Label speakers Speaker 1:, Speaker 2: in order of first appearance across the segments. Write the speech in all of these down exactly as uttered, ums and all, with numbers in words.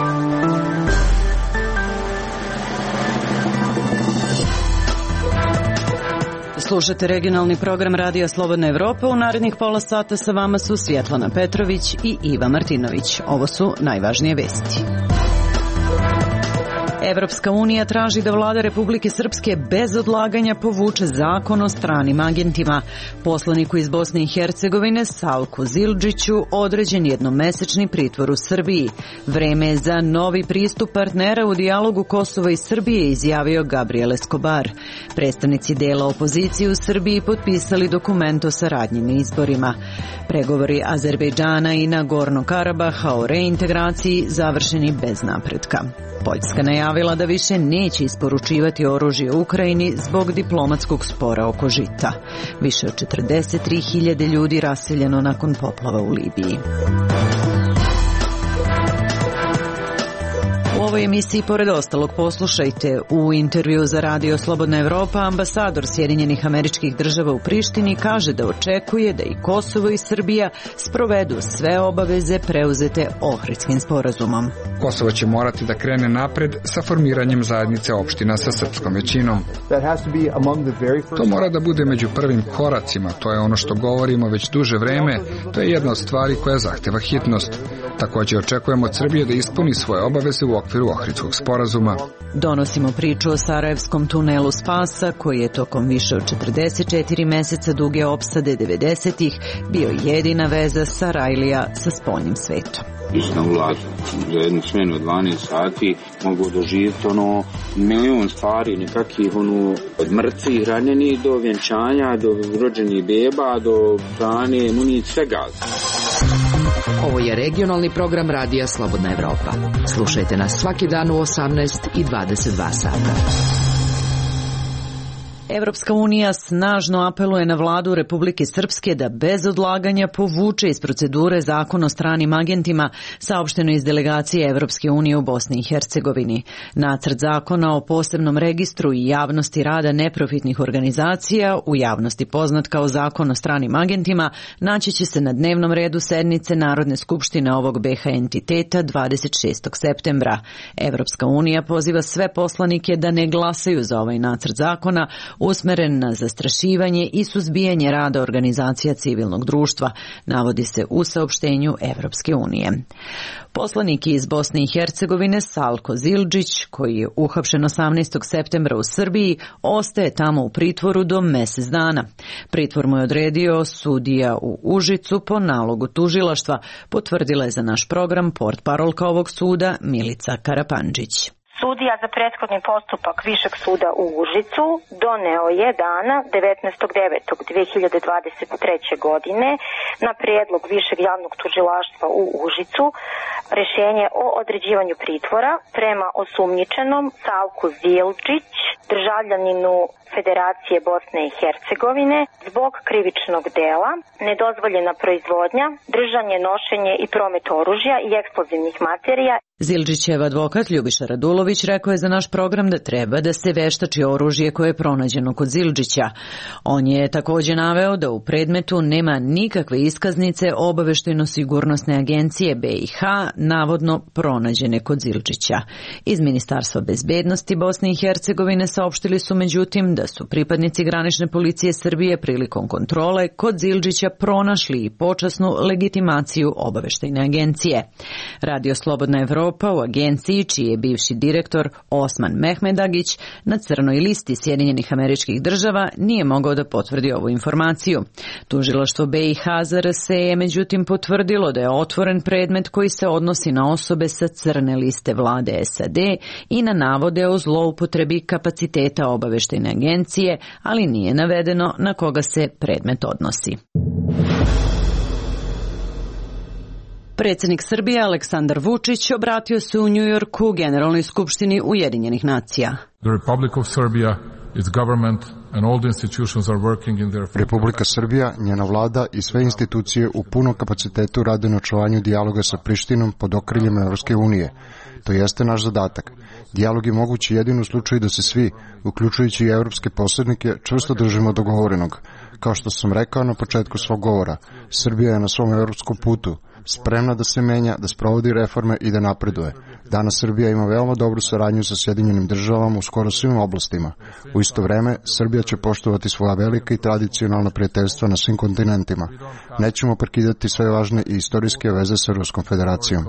Speaker 1: Slušate regionalni program Radija Slobodna Evropa. U narednih pola sata sa vama su Svjetlana Petrović i Iva Martinović. Ovo su najvažnije vesti. Evropska unija traži da vlada Republike Srpske bez odlaganja povuče zakon o stranim agentima. Poslaniku iz Bosne i Hercegovine Salku Zildžiću određen jednomesečni pritvor u Srbiji. Vreme je za novi pristup partnera u dijalogu Kosova i Srbije, izjavio Gabriel Escobar. Predstavnici dela opozicije u Srbiji potpisali dokument o saradnji na izborima. Pregovori Azerbejdžana i Nagorno Karabaha o reintegraciji završeni bez napretka. Poljska najavila da više neće isporučivati oružje Ukrajini zbog diplomatskog spora oko žita. Više od četrdeset tri hiljade ljudi raseljeno nakon poplava u Libiji. U ovoj emisiji, pored ostalog, poslušajte u intervju za Radio Slobodna Evropa ambasador Sjedinjenih Američkih Država u Prištini kaže da očekuje da i Kosovo i Srbija sprovedu sve obaveze preuzete Ohridskim sporazumom.
Speaker 2: Kosovo će morati da krene napred sa formiranjem zajednice opština sa srpskom većinom. To mora da bude među prvim koracima, to je ono što govorimo već duže vreme, to je jedna od stvari koja zahteva hitnost. Također očekujemo od Srbije da ispuni svoje obaveze u okviru Ohridskog sporazuma.
Speaker 1: Donosimo priču o Sarajevskom tunelu spasa, koji je tokom više od četrdeset četiri meseca duge opsade devedesetih bio jedina veza Sarajlija sa spoljnim svetom.
Speaker 3: Na ulazu za jednu smenu od dvanaest sati mogu doživjeti ono milion stvari, nekakvih ono od mrtvih ranjenih do vjenčanja, do rođenih beba, do hrane, municije, svega.
Speaker 4: Ovo je regionalni program Radija Slobodna Evropa. Slušajte nas svaki dan u osamnaest i dvadeset dva sata.
Speaker 1: Evropska unija snažno apeluje na vladu Republike Srpske da bez odlaganja povuče iz procedure zakon o stranim agentima, saopšteno iz delegacije Evropske unije u Bosni i Hercegovini. Nacrt zakona o posebnom registru i javnosti rada neprofitnih organizacija, u javnosti poznat kao zakon o stranim agentima, naći će se na dnevnom redu sednice Narodne skupštine ovog be ha entiteta dvadeset šestog septembra. Evropska unija poziva sve poslanike da ne glasaju za ovaj nacrt zakona, usmeren na zastrašivanje i suzbijanje rada organizacija civilnog društva, navodi se u saopštenju Evropske unije. Poslanik iz Bosne i Hercegovine Salko Zildžić, koji je uhapšen osamnaestog septembra u Srbiji, ostaje tamo u pritvoru do mesec dana. Pritvor mu je odredio sudija u Užicu po nalogu tužilaštva, potvrdila je za naš program portparolka ovog suda Milica Karapandžić.
Speaker 5: Sudija za prethodni postupak Višeg suda u Užicu doneo je dana devetnaestog devetog dve hiljade dvadeset treće. godine na prijedlog Višeg javnog tužilaštva u Užicu rješenje o određivanju pritvora prema osumnjičenom Salku Zildžić, državljaninu Federacije Bosne i Hercegovine, zbog krivičnog dela, nedozvoljena proizvodnja, držanje, nošenje i promet oružja i eksplozivnih materija.
Speaker 1: Zildžićev advokat Ljubiša Radulović rekao je za naš program da treba da se veštači oružje koje je pronađeno kod Zildžića. On je također naveo da u predmetu nema nikakve iskaznice Obaveštajno-sigurnosne agencije be i ha, navodno pronađene kod Zildžića. Iz Ministarstva bezbednosti Bosne i Hercegovine saopštili su međutim da su pripadnici granične policije Srbije prilikom kontrole kod Zildžića pronašli i počasnu legitimaciju Obaveštajne agencije. Radio Slobodna Evropa u agenciji, čiji je bivši direktor Osman Mehmedagić na crnoj listi Sjedinjenih Američkih Država, nije mogao da potvrdi ovu informaciju. Tužilaštvo be i ha za er se je međutim potvrdilo da je otvoren predmet koji se odnosi na osobe sa crne liste vlade es a de i na navode o zloupotrebi kapaciteta Obaveštajne agencije, ali nije navedeno na koga se predmet odnosi. Predsjednik Srbije Aleksandar Vučić obratio se u Njujorku Generalnoj skupštini Ujedinjenih nacija.
Speaker 6: The Republic of Serbia, its government and all the institutions are working in their...
Speaker 7: Republika Srbija, njena vlada i sve institucije u punom kapacitetu rade na očuvanju dijaloga sa Prištinom pod okriljem Evropske unije. To jeste naš zadatak. Dijalog je mogući jedino u slučaju da se svi, uključujući i evropske posrednike, čvrsto držimo dogovorenog. Kao što sam rekao na početku svog govora, Srbija je na svom evropskom putu, spremna da se menja, da sprovodi reforme i da napreduje. Danas Srbija ima veoma dobru saradnju sa Sjedinjenim državama u skoro svim oblastima. U isto vreme, Srbija će poštovati svoja velika i tradicionalna prijateljstva na svim kontinentima. Nećemo prekidati sve važne i istorijske veze sa Ruskom federacijom.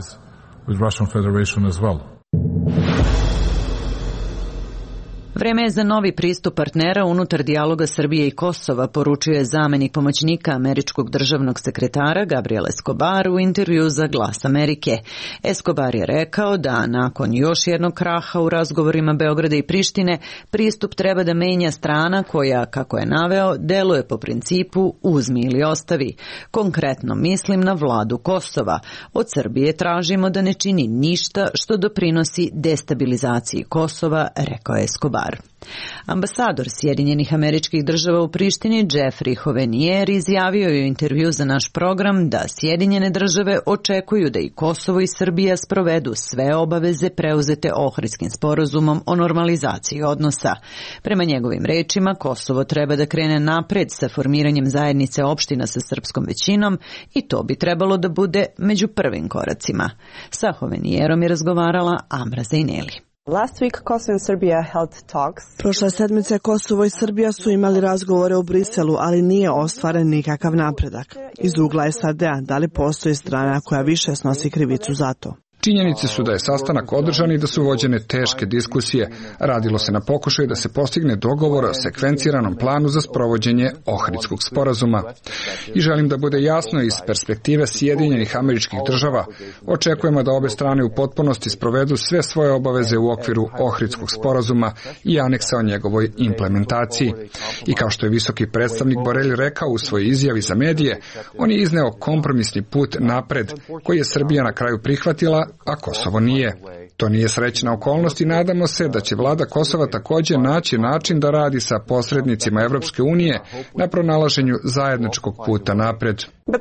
Speaker 1: Vreme je za novi pristup partnera unutar dijaloga Srbije i Kosova, poručuje zamenik pomoćnika američkog državnog sekretara Gabriel Escobar u intervju za Glas Amerike. Escobar je rekao da nakon još jednog kraha u razgovorima Beograda i Prištine, pristup treba da menja strana koja, kako je naveo, deluje po principu uzmi ili ostavi. Konkretno mislim na vladu Kosova. Od Srbije tražimo da ne čini ništa što doprinosi destabilizaciji Kosova, rekao je Escobar. Ambasador Sjedinjenih Američkih Država u Prištini Jeffrey Hovenier izjavio je u intervju za naš program da Sjedinjene Države očekuju da i Kosovo i Srbija sprovedu sve obaveze preuzete Ohridskim sporazumom o normalizaciji odnosa. Prema njegovim rečima, Kosovo treba da krene napred sa formiranjem zajednice opština sa srpskom većinom i to bi trebalo da bude među prvim koracima. Sa Hovenierom je razgovarala Amra Zejneli.
Speaker 8: Last week, Kosovo and Serbia held talks.
Speaker 9: Prošle sedmice Kosovo i Srbija su imali razgovore u Briselu, ali nije ostvaren nikakav napredak. Iz ugla S A D-a, da li postoji strana koja više snosi krivicu za to?
Speaker 2: Činjenice su da je sastanak održan i da su vođene teške diskusije. Radilo se na pokušaju da se postigne dogovor o sekvenciranom planu za sprovođenje Ohridskog sporazuma. I želim da bude jasno iz perspektive Sjedinjenih Američkih Država. Očekujemo da obe strane u potpunosti sprovedu sve svoje obaveze u okviru Ohridskog sporazuma i aneksa o njegovoj implementaciji. I kao što je visoki predstavnik Borelli rekao u svojoj izjavi za medije, on je izneo kompromisni put napred, koji je Srbija na kraju prihvatila, a Kosovo nije. To nije srećna okolnost i nadamo se da će vlada Kosova također naći način da radi sa posrednicima Evropske unije na pronalaženju zajedničkog puta napred.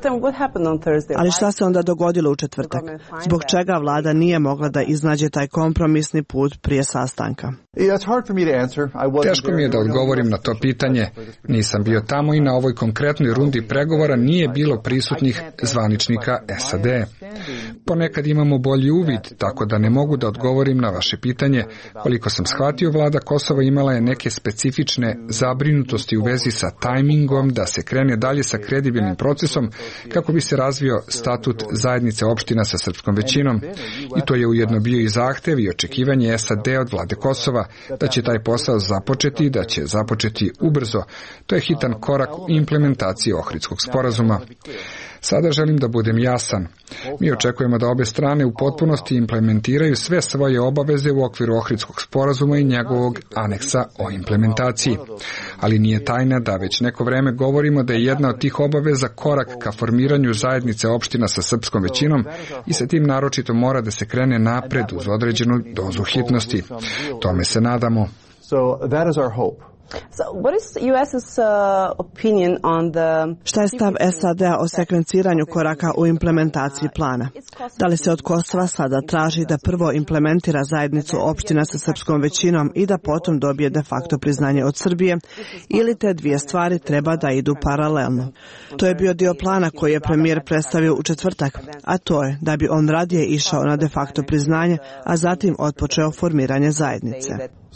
Speaker 9: Ali šta se onda dogodilo u četvrtak? Zbog čega vlada nije mogla da iznađe taj kompromisni put prije sastanka?
Speaker 2: Teško mi je da odgovorim na to pitanje. Nisam bio tamo i na ovoj konkretnoj rundi pregovora nije bilo prisutnih zvaničnika S A D. Ponekad imamo bolji uvid, tako da ne mogu da odgovorim na vaše pitanje. Koliko sam shvatio, vlada Kosova imala je neke specifične zabrinutosti u vezi sa tajmingom da se krene dalje sa kredibilnim procesom kako bi se razvio statut zajednice opština sa srpskom većinom. I to je ujedno bio i zahtev i očekivanje S A D od vlade Kosova da će taj posao započeti, da će započeti ubrzo. To je hitan korak u implementaciji Ohridskog sporazuma. Sada želim da budem jasan. Mi očekujemo da obe strane u potpunosti implementiraju sve svoje obaveze u okviru Ohridskog sporazuma i njegovog aneksa o implementaciji. Ali nije tajna da već neko vreme govorimo da je jedna od tih obaveza korak ka formiranju zajednice opština sa srpskom većinom i sa tim naročito mora da se krene napred uz određenu dozu hitnosti. Tome se nadamo.
Speaker 8: So, what is US's uh, opinion on the...
Speaker 9: Šta je stav S A D-a o sekvenciranju koraka u implementaciji plana? Da li se od Kosova sada traži da prvo implementira zajednicu opština sa srpskom većinom i da potom dobije de facto priznanje od Srbije, ili te dvije stvari treba da idu paralelno? To je bio dio plana koji je premijer predstavio u četvrtak, a to je da bi on radije išao na de facto priznanje, a zatim otpočeo formiranje zajednice.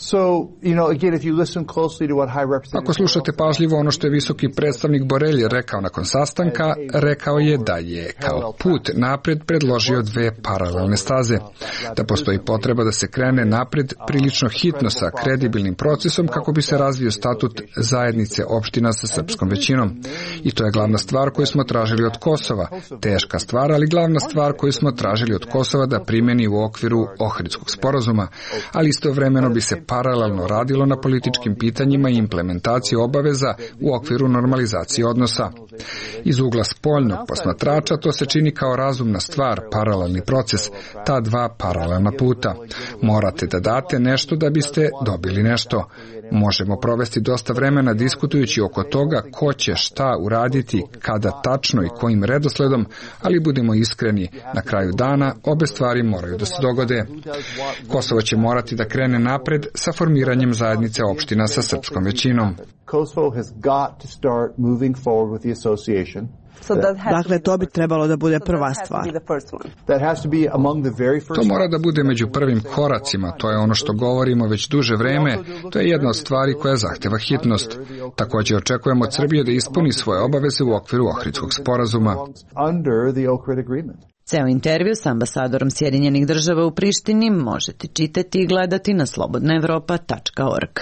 Speaker 2: Ako slušate pažljivo ono što je visoki predstavnik Borelli rekao nakon sastanka, rekao je da je kao put napred predložio dve paralelne staze. Da postoji potreba da se krene napred prilično hitno sa kredibilnim procesom kako bi se razvio statut zajednice opština sa srpskom većinom. I to je glavna stvar koju smo tražili od Kosova. Teška stvar, ali glavna stvar koju smo tražili od Kosova da primjeni u okviru Ohridskog sporazuma. Ali istovremeno bi se paralelno radilo na političkim pitanjima i implementaciji obaveza u okviru normalizacije odnosa. Iz ugla spoljnog posmatrača to se čini kao razumna stvar, paralelni proces, ta dva paralelna puta. Morate da date nešto da biste dobili nešto. Možemo provesti dosta vremena diskutujući oko toga ko će šta uraditi, kada tačno i kojim redosledom, ali budemo iskreni, na kraju dana obe stvari moraju da se dogode. Kosovo će morati da krene napred sa formiranjem zajednice opština sa srpskom većinom.
Speaker 10: Kosovo has got to start moving forward with the association.
Speaker 9: Dakle, to bi trebalo da bude prva stvar.
Speaker 2: To mora da bude među prvim koracima, to je ono što govorimo već duže vreme, to je jedna od stvari koja zahteva hitnost. Također očekujemo od Srbije da ispuni svoje obaveze u okviru Ohridskog sporazuma.
Speaker 1: Ceo intervju s ambasadorom Sjedinjenih država u Prištini možete čitati i gledati na slobodna evropa tačka org.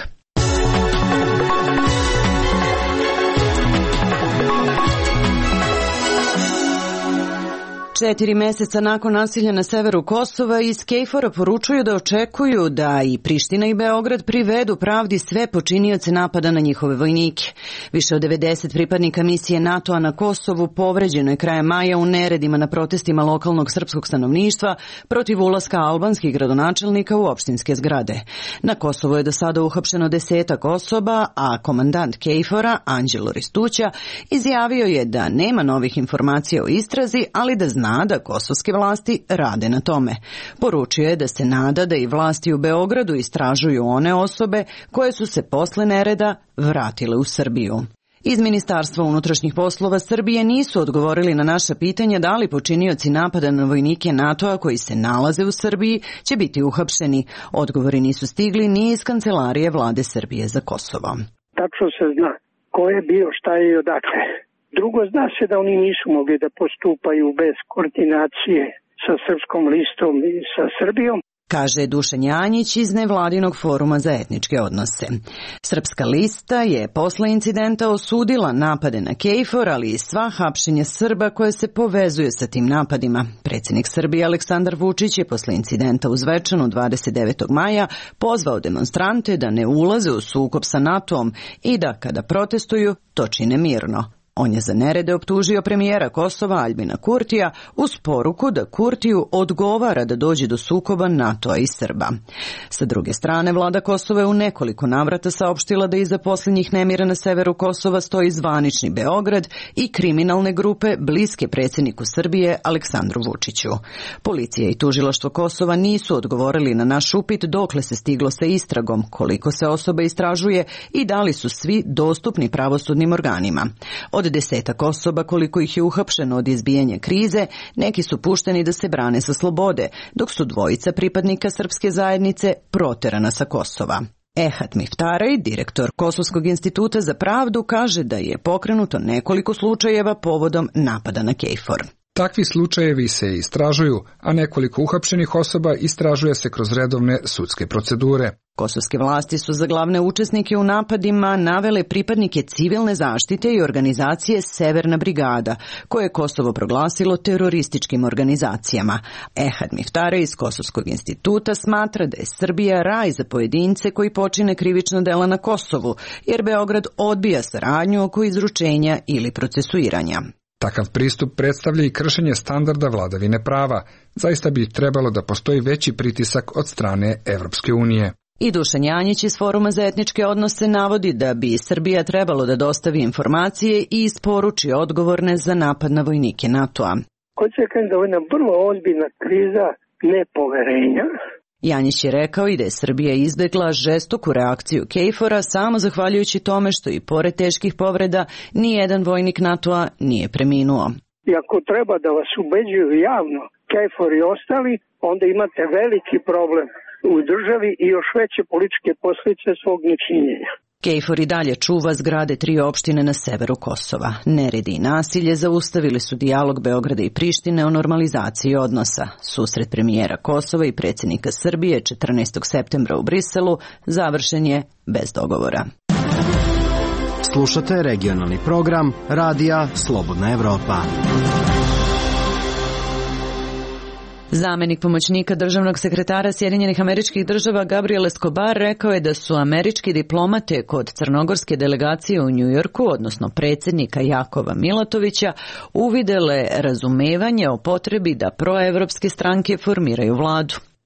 Speaker 1: Četiri meseca nakon nasilja na severu Kosova iz Kejfora poručuju da očekuju da i Priština i Beograd privedu pravdi sve počinioce napada na njihove vojnike. Više od devedeset pripadnika misije NATO-a na Kosovu povređeno je krajem maja u neredima na protestima lokalnog srpskog stanovništva protiv ulaska albanskih gradonačelnika u opštinske zgrade. Na Kosovu je do sada uhapšeno desetak osoba, a komandant Kejfora, Anđelo Ristuća, izjavio je da nema novih informacija o istrazi, ali da zna da kosovske vlasti rade na tome. Poručio je da se nada da i vlasti u Beogradu istražuju one osobe koje su se posle nereda vratile u Srbiju. Iz Ministarstva unutrašnjih poslova Srbije nisu odgovorili na naša pitanja da li počinioci napada na vojnike NATO-a koji se nalaze u Srbiji će biti uhapšeni. Odgovori nisu stigli ni iz Kancelarije vlade Srbije za Kosovo.
Speaker 10: Tačno se zna ko je bio, šta je i odakle. Drugo, zna se da oni nisu mogli da postupaju bez koordinacije sa Srpskom listom i sa Srbijom,
Speaker 1: kaže Dušan Janjić iz nevladinog foruma za etničke odnose. Srpska lista je posle incidenta osudila napade na Kejfor, ali i sva hapšenja Srba koje se povezuje sa tim napadima. Predsjednik Srbije Aleksandar Vučić je posle incidenta u Zvečanu dvadeset devetog maja pozvao demonstrante da ne ulaze u sukob sa NATO-om i da kada protestuju to čine mirno. On je za nerede optužio premijera Kosova Aljbina Kurtija uz poruku da Kurtiju odgovara da dođe do sukoba NATO-a i Srba. Sa druge strane, vlada Kosova je u nekoliko navrata saopštila da iza posljednjih nemira na severu Kosova stoji zvanični Beograd i kriminalne grupe bliske predsjedniku Srbije Aleksandru Vučiću. Policija i tužilaštvo Kosova nisu odgovorili na naš upit dokle se stiglo sa istragom, koliko se osoba istražuje i da li su svi dostupni pravosudnim organima. Od desetak osoba koliko ih je uhapšeno od izbijanja krize, neki su pušteni da se brane sa slobode, dok su dvojica pripadnika srpske zajednice proterana sa Kosova. Ehad Miftaraj, direktor Kosovskog instituta za pravdu, kaže da je pokrenuto nekoliko slučajeva povodom napada na Kejfor.
Speaker 2: Takvi slučajevi se istražuju, a nekoliko uhapšenih osoba istražuje se kroz redovne sudske procedure.
Speaker 1: Kosovske vlasti su za glavne učesnike u napadima navele pripadnike civilne zaštite i organizacije Severna brigada, koje je Kosovo proglasilo terorističkim organizacijama. Ehad Miftare iz Kosovskog instituta smatra da je Srbija raj za pojedince koji počine krivična dela na Kosovu, jer Beograd odbija saradnju oko izručenja ili procesuiranja.
Speaker 2: Takav pristup predstavlja i kršenje standarda vladavine prava. Zaista bi trebalo da postoji veći pritisak od strane Evropske unije.
Speaker 1: I Dušan Janjić iz Foruma za etničke odnose navodi da bi Srbija trebalo da dostavi informacije i isporuči odgovorne za napad na vojnike NATO-a.
Speaker 10: Hoće kažem da je jedna vrlo ozbiljna kriza nepoverenja.
Speaker 1: Janjić je rekao i da je Srbija izbegla žestoku reakciju Kejfora samo zahvaljujući tome što i pored teških povreda nijedan vojnik NATO-a nije preminuo.
Speaker 10: I ako treba da vas ubeđuju javno Kejfor i ostali, onda imate veliki problem u državi i još veće političke posljedice svog nečinjenja.
Speaker 1: Kejfor i dalje čuva zgrade tri opštine na severu Kosova. Neredi i nasilje zaustavili su dijalog Beograda i Prištine o normalizaciji odnosa. Susret premijera Kosova i predsjednika Srbije četrnaestog septembra u Briselu završen je bez dogovora.
Speaker 11: Slušate regionalni program Radija Slobodna Evropa.
Speaker 1: Zamenik pomoćnika državnog sekretara Sjedinjenih Američkih Država Gabriel Escobar rekao je da su američki diplomate kod crnogorske delegacije u Njujorku, odnosno predsjednika Jakova Milatovića, uvidele razumevanje o potrebi da proevropske stranke formiraju vladu.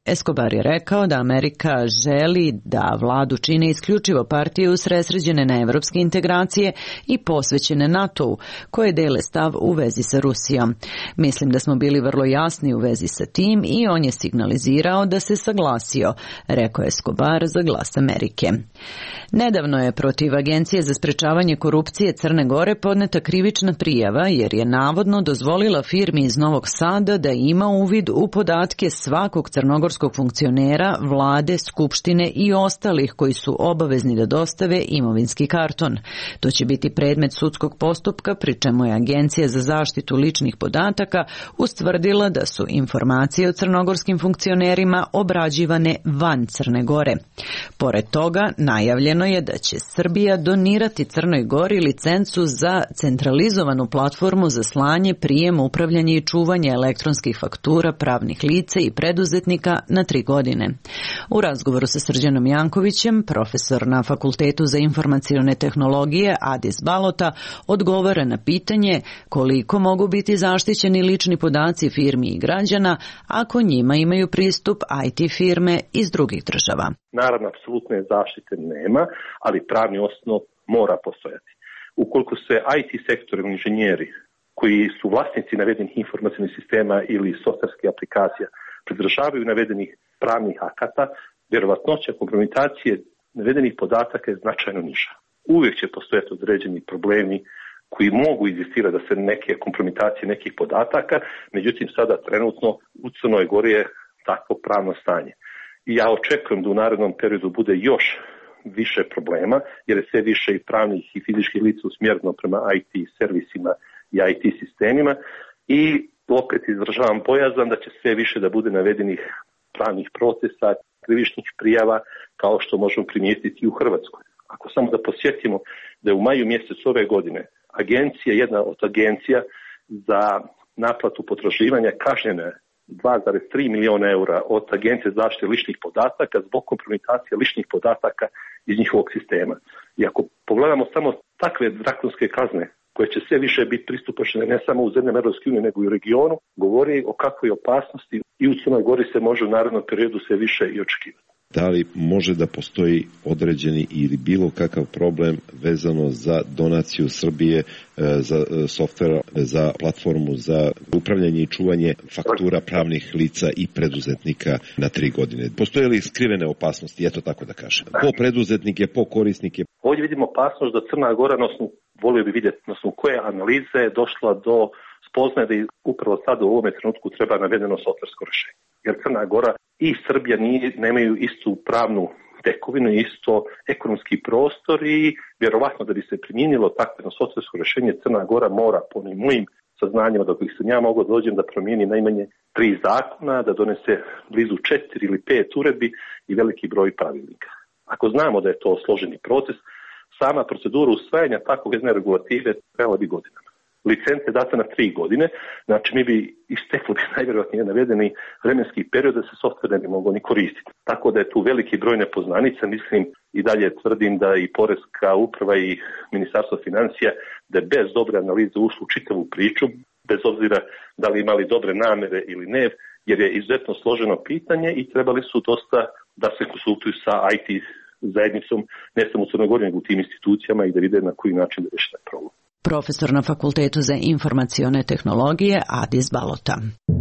Speaker 1: Escobar je rekao da Amerika želi da vladu čine isključivo partije usredsređene na evropske integracije i posvećene NATO-u, koje dele stav u vezi sa Rusijom. Mislim da smo bili vrlo jasni u vezi sa tim i on je signalizirao da se saglasio, rekao je Escobar za Glas Amerike. Nedavno je protiv Agencije za sprečavanje korupcije Crne Gore podneta krivična prijava jer je navodno dozvolila firmi iz Novog Sada da ima uvid u podatke svakog crnogorskog funkcionera, vlade, skupštine i ostalih koji su obavezni da dostave imovinski karton. To će biti predmet sudskog postupka, pri čemu je Agencija za zaštitu ličnih podataka ustvrdila da su informacije o crnogorskim funkcionerima obrađivane van Crne Gore. Pored toga, najavljeno je da će Srbija donirati Crnoj Gori licencu za centralizovanu platformu za slanje, prijem, upravljanje i čuvanje elektronskih faktura pravnih lica i preduzetnika na tri godine. U razgovoru sa Srđanom Jankovićem, profesor na Fakultetu za informacione tehnologije Adis Balota odgovara na pitanje koliko mogu biti zaštićeni lični podaci firmi i građana ako njima imaju pristup I T firme iz drugih država.
Speaker 12: Naravno, apsolutne zaštite nema, ali pravni osnov mora postojati. Ukoliko se I T sektor ili inženjeri koji su vlasnici navedenih informacijnih sistema ili softverskih aplikacija pridržavaju navedenih pravnih akata, vjerovatnoća kompromitacije navedenih podataka je značajno niža. Uvijek će postojati određeni problemi koji mogu inzistirati da se neke kompromitacije nekih podataka, međutim sada trenutno u Crnoj Gori je takvo pravno stanje. I ja očekujem da u narednom periodu bude još više problema, jer je sve više i pravnih i fizičkih lica usmjereno prema I T servisima i I T sistemima i opet izražavam bojazan da će sve više da bude navedenih pravnih procesa, krivičnih prijava, kao što možemo primijetiti i u Hrvatskoj. Ako samo da posjetimo da je u maju mjesecu ove godine agencija, jedna od agencija za naplatu potraživanja kažnjena dva zarez tri miliona eura od Agencije za zaštitu ličnih podataka zbog kompromitacije ličnih podataka iz njihovog sistema. I ako pogledamo samo takve drakonske kazne koje će sve više biti pristupačne ne samo u zemljama Europske unije nego i u regionu, govori o kakvoj opasnosti i u Crnoj Gori se može u narednom periodu sve više i očekivati.
Speaker 13: Da li može da postoji određeni ili bilo kakav problem vezano za donaciju Srbije za softvera, za platformu za upravljanje i čuvanje faktura pravnih lica i preduzetnika na tri godine? Postoje li skrivene opasnosti, eto tako da kažem, po preduzetnike, po korisnike?
Speaker 12: Ovdje vidimo opasnost da Crna Gora, odnosno volio bi vidjeti na osnovu koje analize je došla do spoznaje da upravo sada u ovome trenutku treba navedeno softversko rješenje. Jer Crna Gora i Srbija nije, nemaju istu pravnu tekovinu, isto ekonomski prostor i vjerovatno da bi se primijenilo takvo softversko rješenje Crna Gora mora po onim mojim saznanjima do kojih sam ja mogao dođem da promijeni najmanje tri zakona, da donese blizu četiri ili pet uredbi i veliki broj pravilnika. Ako znamo da je to složeni proces, sama procedura usvajanja takvog jedne regulative trebala bi godinama. Licence data na tri godine, znači mi bi istekli najvjerojatnije navedeni vremenski period da se softver ne bi mogao ni koristiti. Tako da je tu veliki broj nepoznanica, mislim i dalje tvrdim da i Poreska uprava i Ministarstvo financija da je bez dobre analize ušlo u čitavu priču, bez obzira da li imali dobre namere ili ne, jer je izuzetno složeno pitanje i trebali su dosta da se konsultuju sa I T zajednicom, ne samo u Crnoj Gori, nego u tim institucijama i da vide na koji način da reši taj problem.
Speaker 1: Profesor na Fakultetu za informacione tehnologije Adis Balota.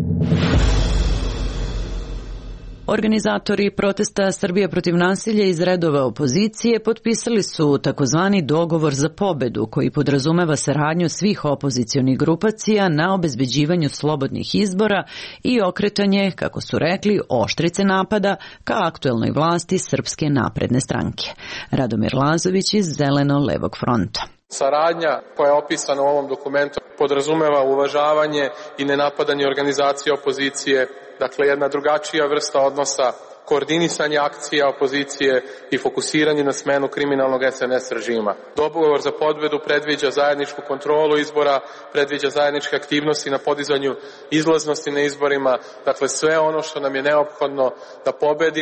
Speaker 1: Organizatori protesta Srbija protiv nasilja iz redova opozicije potpisali su takozvani dogovor za pobedu koji podrazumeva saradnju svih opozicionih grupacija na obezbeđivanju slobodnih izbora i okretanje, kako su rekli, oštrice napada ka aktuelnoj vlasti Srpske napredne stranke. Radomir Lazović iz Zeleno-levog fronta.
Speaker 14: Saradnja koja je opisana u ovom dokumentu podrazumeva uvažavanje i nenapadanje organizacije opozicije, dakle jedna drugačija vrsta odnosa, koordinisanje akcija opozicije i fokusiranje na smenu kriminalnog S N S režima. Dogovor za pobjedu predviđa zajedničku kontrolu izbora, predviđa zajedničke aktivnosti na podizanju izlaznosti na izborima, dakle sve ono što nam je neophodno da pobedimo.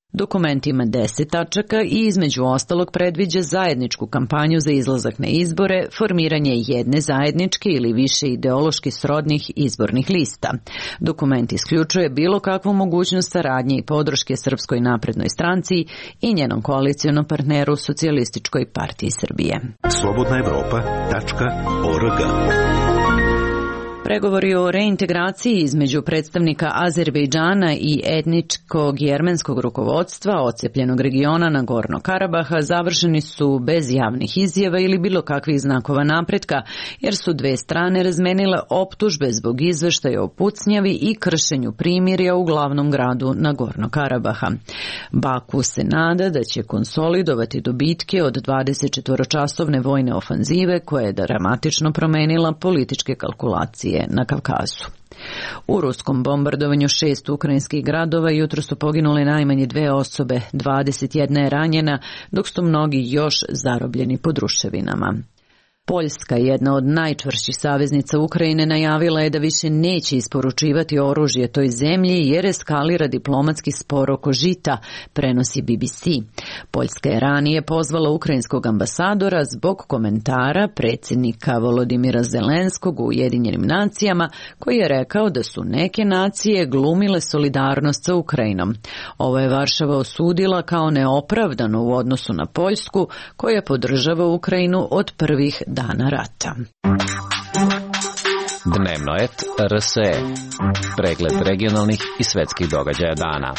Speaker 1: Dokument ima deset tačaka i između ostalog predviđa zajedničku kampanju za izlazak na izbore, formiranje jedne zajedničke ili više ideološki srodnih izbornih lista. Dokument isključuje bilo kakvu mogućnost saradnje i podrške Srpskoj naprednoj stranci i njenom koalicijonom partneru Socijalističkoj partiji Srbije.
Speaker 15: slobodna evropa tačka org.
Speaker 1: Pregovori o reintegraciji između predstavnika Azerbejdžana i etničkog jermenskog rukovodstva odcepljenog regiona Nagorno Karabaha završeni su bez javnih izjava ili bilo kakvih znakova napretka, jer su dve strane razmenile optužbe zbog izveštaja o pucnjavi i kršenju primirja u glavnom gradu Nagorno Karabaha. Baku se nada da će konsolidovati dobitke od dvadesetčetvoročasovne vojne ofanzive koja je dramatično promenila političke kalkulacije na Kavkazu. U ruskom bombardovanju šest ukrajinskih gradova jutro su poginule najmanje dve osobe, dvadeset jedna je ranjena, dok su mnogi još zarobljeni pod ruševinama. Poljska, jedna od najčvršćih saveznica Ukrajine, najavila je da više neće isporučivati oružje toj zemlji jer eskalira diplomatski spor oko žita, prenosi B B C. Poljska je ranije pozvala ukrajinskog ambasadora zbog komentara predsjednika Volodimira Zelenskog u Ujedinjenim nacijama, koji je rekao da su neke nacije glumile solidarnost sa Ukrajinom. Ovo je Varšava osudila kao neopravdano u odnosu na Poljsku, koja podržava Ukrajinu od prvih dana rata.
Speaker 16: Dnevno et R S E. Pregled regionalnih i svetskih događaja dana.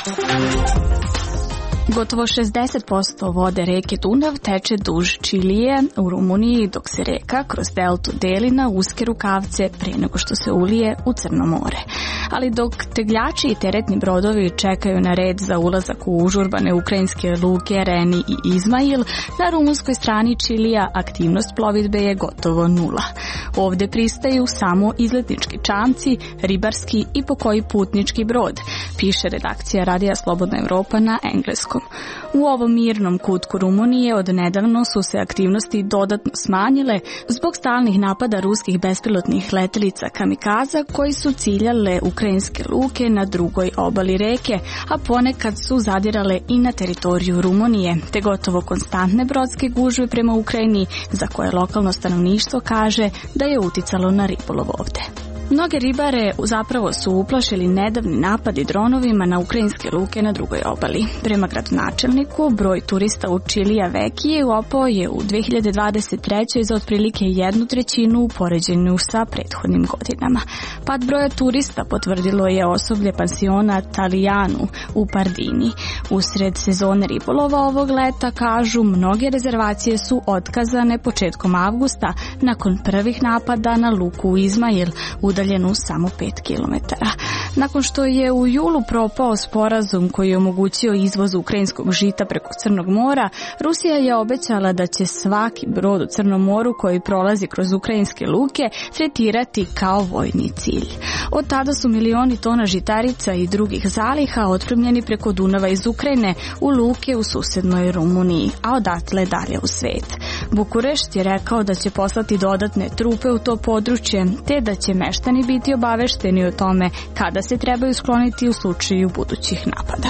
Speaker 17: Gotovo šezdeset posto vode reke Dunav teče duž Čilije u Rumuniji, dok se reka kroz deltu deli na uske rukavce prije nego što se ulije u Crno more. Ali dok tegljači i teretni brodovi čekaju na red za ulazak u užurbane ukrajinske luke Reni i Izmail, na rumunskoj strani Čilija aktivnost plovidbe je gotovo nula. Ovde pristaju samo izletnički čamci, ribarski i po koji putnički brod, piše redakcija Radija Slobodna Evropa na engleskom. U ovom mirnom kutku Rumunije od nedavno su se aktivnosti dodatno smanjile zbog stalnih napada ruskih bespilotnih letelica kamikaza koji su ciljale ukrajinske luke na drugoj obali reke, a ponekad su zadirale i na teritoriju Rumunije, te gotovo konstantne brodske gužve prema Ukrajini, za koje lokalno stanovništvo kaže da je uticalo na ribolov ovde. Mnoge ribare zapravo su uplašili nedavni napadi dronovima na ukrajinske luke na drugoj obali. Prema gradonačelniku, broj turista u Čilija Vekije opao je u dve hiljade dvadeset trećoj za otprilike jednu trećinu u poređenju sa prethodnim godinama. Pad broja turista potvrdilo je osoblje pansiona Talijanu u Pardini. Usred sezone ribolova ovog leta, kažu, mnoge rezervacije su otkazane početkom avgusta nakon prvih napada na luku Izmail, udaljenu samo pet kilometara. Nakon što je u julu propao sporazum koji je omogućio izvoz ukrajinskog žita preko Crnog mora, Rusija je obećala da će svaki brod u Crnom moru koji prolazi kroz ukrajinske luke tretirati kao vojni cilj. Od tada su milioni tona žitarica i drugih zaliha otpremljeni preko Dunava iz Ukrajine u luke u susednoj Rumuniji, a odatle dalje u svet. Bukurešt je rekao da će poslati dodatne trupe u to područje, te da će meštani biti obavešteni o tome kada se trebaju skloniti u slučaju budućih napada.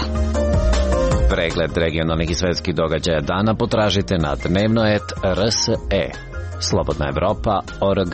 Speaker 16: Pregled regionalnih i svetskih događaja dana potražite na dnevno et R S E. Slobodna Evropa org.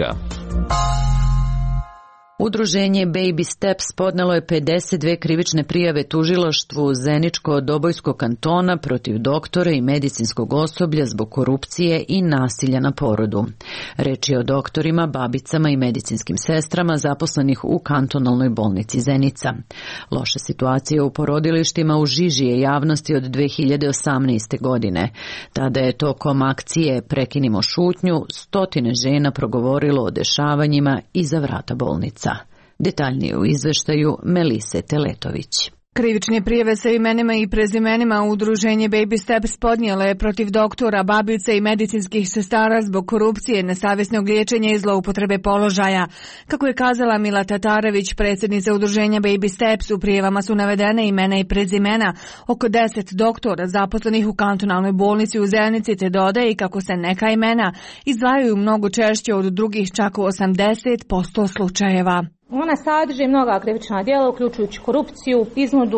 Speaker 1: Udruženje Baby Steps podnelo je pedeset dve krivične prijave tužilaštvu Zeničko-Dobojskog kantona protiv doktora i medicinskog osoblja zbog korupcije i nasilja na porodu. Reč je o doktorima, babicama i medicinskim sestrama zaposlenih u kantonalnoj bolnici Zenica. Loša situacija u porodilištima u žiži je javnosti od dve hiljade osamnaeste. godine. Tada je tokom akcije Prekinimo šutnju stotine žena progovorilo o dešavanjima iza vrata bolnica. Detaljnije u izveštaju Melise Teletović.
Speaker 18: Krivične prijave sa imenima i prezimenima udruženje Baby Steps podnijelo je protiv doktora, babice i medicinskih sestara zbog korupcije, nesavjesnog liječenja i zloupotrebe položaja. Kako je kazala Mila Tatarević, predsjednica udruženja Baby Steps, u prijavama su navedene imena i prezimena oko deset doktora zaposlenih u kantonalnoj bolnici u Zenici, te dodaje i kako se neka imena izdvajaju mnogo češće od drugih, čak u osamdeset posto slučajeva.
Speaker 19: Ona sadrži mnoga krivična djela, uključujući korupciju, iznudu,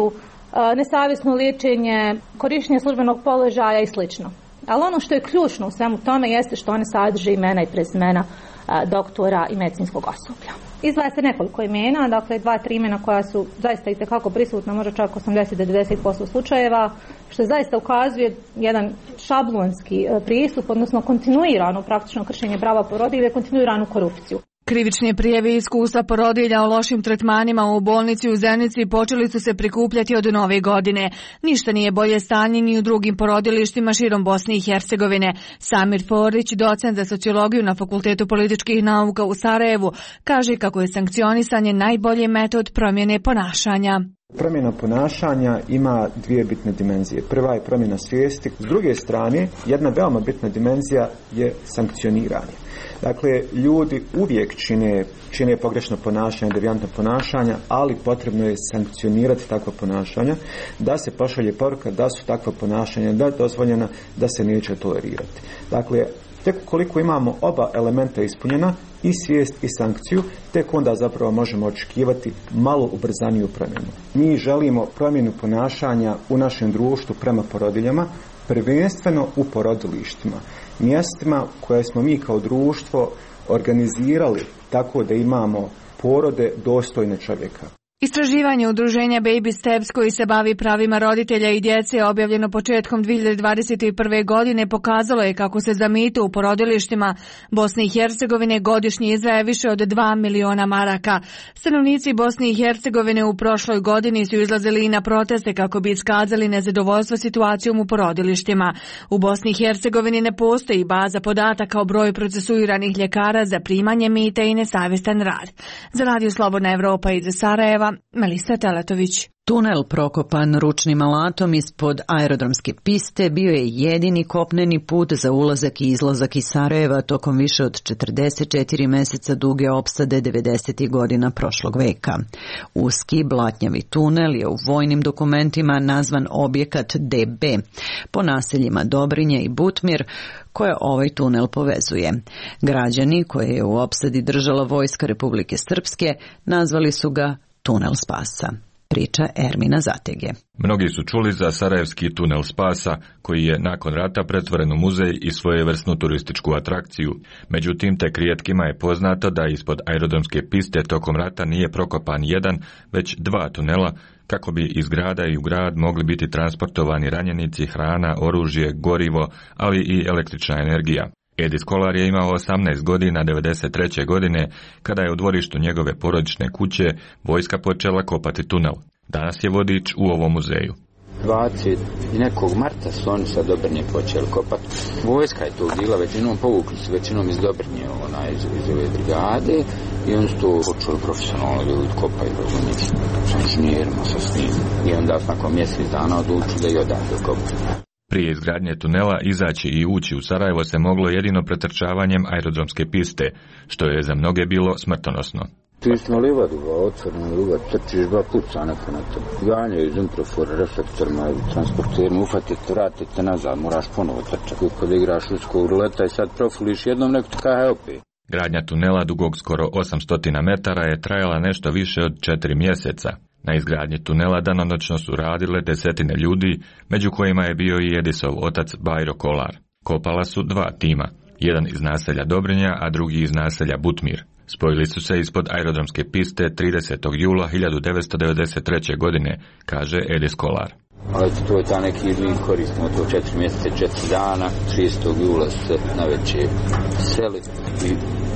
Speaker 19: nesavjesno liječenje, korištenje službenog položaja i slično. Ali ono što je ključno u svemu tome jeste što one sadrže imena i prezimena doktora i medicinskog osoblja. Izdvaja se nekoliko imena, dakle dva, tri imena koja su zaista itekako prisutna, možda čak osamdeset do devedeset posto slučajeva, što zaista ukazuje jedan šablonski pristup, odnosno kontinuirano praktično kršenje prava porodilje, kontinuiranu korupciju.
Speaker 18: Krivične prijave i iskustva porodilja o lošim tretmanima u bolnici u Zenici počeli su se prikupljati od nove godine. Ništa nije bolje stanje ni u drugim porodilištima širom Bosne i Hercegovine. Samir Forić, docent za sociologiju na Fakultetu političkih nauka u Sarajevu, kaže kako je sankcionisanje najbolji metod promjene ponašanja.
Speaker 20: Promjena ponašanja ima dvije bitne dimenzije. Prva je promjena svijesti. S druge strane, jedna veoma bitna dimenzija je sankcioniranje. Dakle, ljudi uvijek čine, čine pogrešno ponašanje, devijantno ponašanja, ali potrebno je sankcionirati takva ponašanja, da se pošalje poruka da su takva ponašanja da dozvoljena, da se neće tolerirati. Dakle, tek koliko imamo oba elementa ispunjena, i svijest i sankciju, tek onda zapravo možemo očekivati malo ubrzaniju promjenu. Mi želimo promjenu ponašanja u našem društvu prema porodiljama, prvenstveno u porodilištima, mjestima koje smo mi kao društvo organizirali tako da imamo porode dostojne čovjeka.
Speaker 18: Istraživanje udruženja Baby Steps koji se bavi pravima roditelja i djece objavljeno početkom dvije hiljade dvadeset prve. godine pokazalo je kako se za mito u porodilištima Bosne i Hercegovine godišnje izdvaja više od dva miliona maraka. Stanovnici Bosne i Hercegovine u prošloj godini su izlazili i na proteste kako bi iskazali nezadovoljstvo situacijom u porodilištima. U Bosni i Hercegovini ne postoji baza podataka o broju procesuiranih ljekara za primanje mita i nesavjestan rad. Za Radio Slobodna Evropa iz Sarajeva, Melisa Teletović.
Speaker 1: Tunel prokopan ručnim alatom ispod aerodromske piste bio je jedini kopneni put za ulazak i izlazak iz Sarajeva tokom više od četrdeset četiri mjeseca duge opsade devedesetih godina prošlog veka. Uski blatnjavi tunel je u vojnim dokumentima nazvan objekat D B, po naseljima Dobrinje i Butmir koje ovaj tunel povezuje. Građani koje je u opsadi držala vojska Republike Srpske nazvali su ga Tunel spasa. Priča Ermina Zatege.
Speaker 21: Mnogi su čuli za Sarajevski tunel spasa, koji je nakon rata pretvoren u muzej i svojevrsnu turističku atrakciju. Međutim, tek rijetkima je poznato da ispod aerodromske piste tokom rata nije prokopan jedan, već dva tunela, kako bi iz grada i u grad mogli biti transportovani ranjenici, hrana, oružje, gorivo, ali i električna energija. Edis Kolar je imao osamnaest godina devedeset treće. godine, kada je u dvorištu njegove porodične kuće vojska počela kopati tunel. Danas je vodič u ovom muzeju.
Speaker 3: dvadeset nekog marta su oni sa Dobrnje počeli kopati. Vojska je to bila, većinom povukli su, većinom iz Dobrnje, ona iz, iz ove brigade, i oni su to počeli profesionalno ljudi kopaju, razumijete, sa inženjerima, sa svim. I onda nakon mjesec dana odlučili da i odavde kopaju.
Speaker 21: Prije izgradnje tunela izaći i ući u Sarajevo se moglo jedino pretrčavanjem aerodromske piste, što je za mnoge bilo smrtonosno.
Speaker 3: Pismo livadu, otvoreno livadu, trčiš dva puca neko na to. Ganjaju iz umprofora, reflektorima, transporterima, ufatite, vratite nazad, moraš ponovo trčati. Kada igraš ruskog ruleta i sad profuliš jednom, neko ti kaje opet.
Speaker 21: Gradnja tunela dugog skoro osamsto metara je trajala nešto više od četiri mjeseca. Na izgradnji tunela danonoćno su radile desetine ljudi, među kojima je bio i Edisov otac Bajro Kolar. Kopala su dva tima, jedan iz naselja Dobrinja, a drugi iz naselja Butmir. Spojili su se ispod aerodromske piste tridesetog jula hiljadu devetsto devedeset treće. godine, kaže Edis Kolar.
Speaker 3: Ali to je ta neki mi koristimo to četiri mjeseca, četiri dana, tridesetog jula se na večer seli i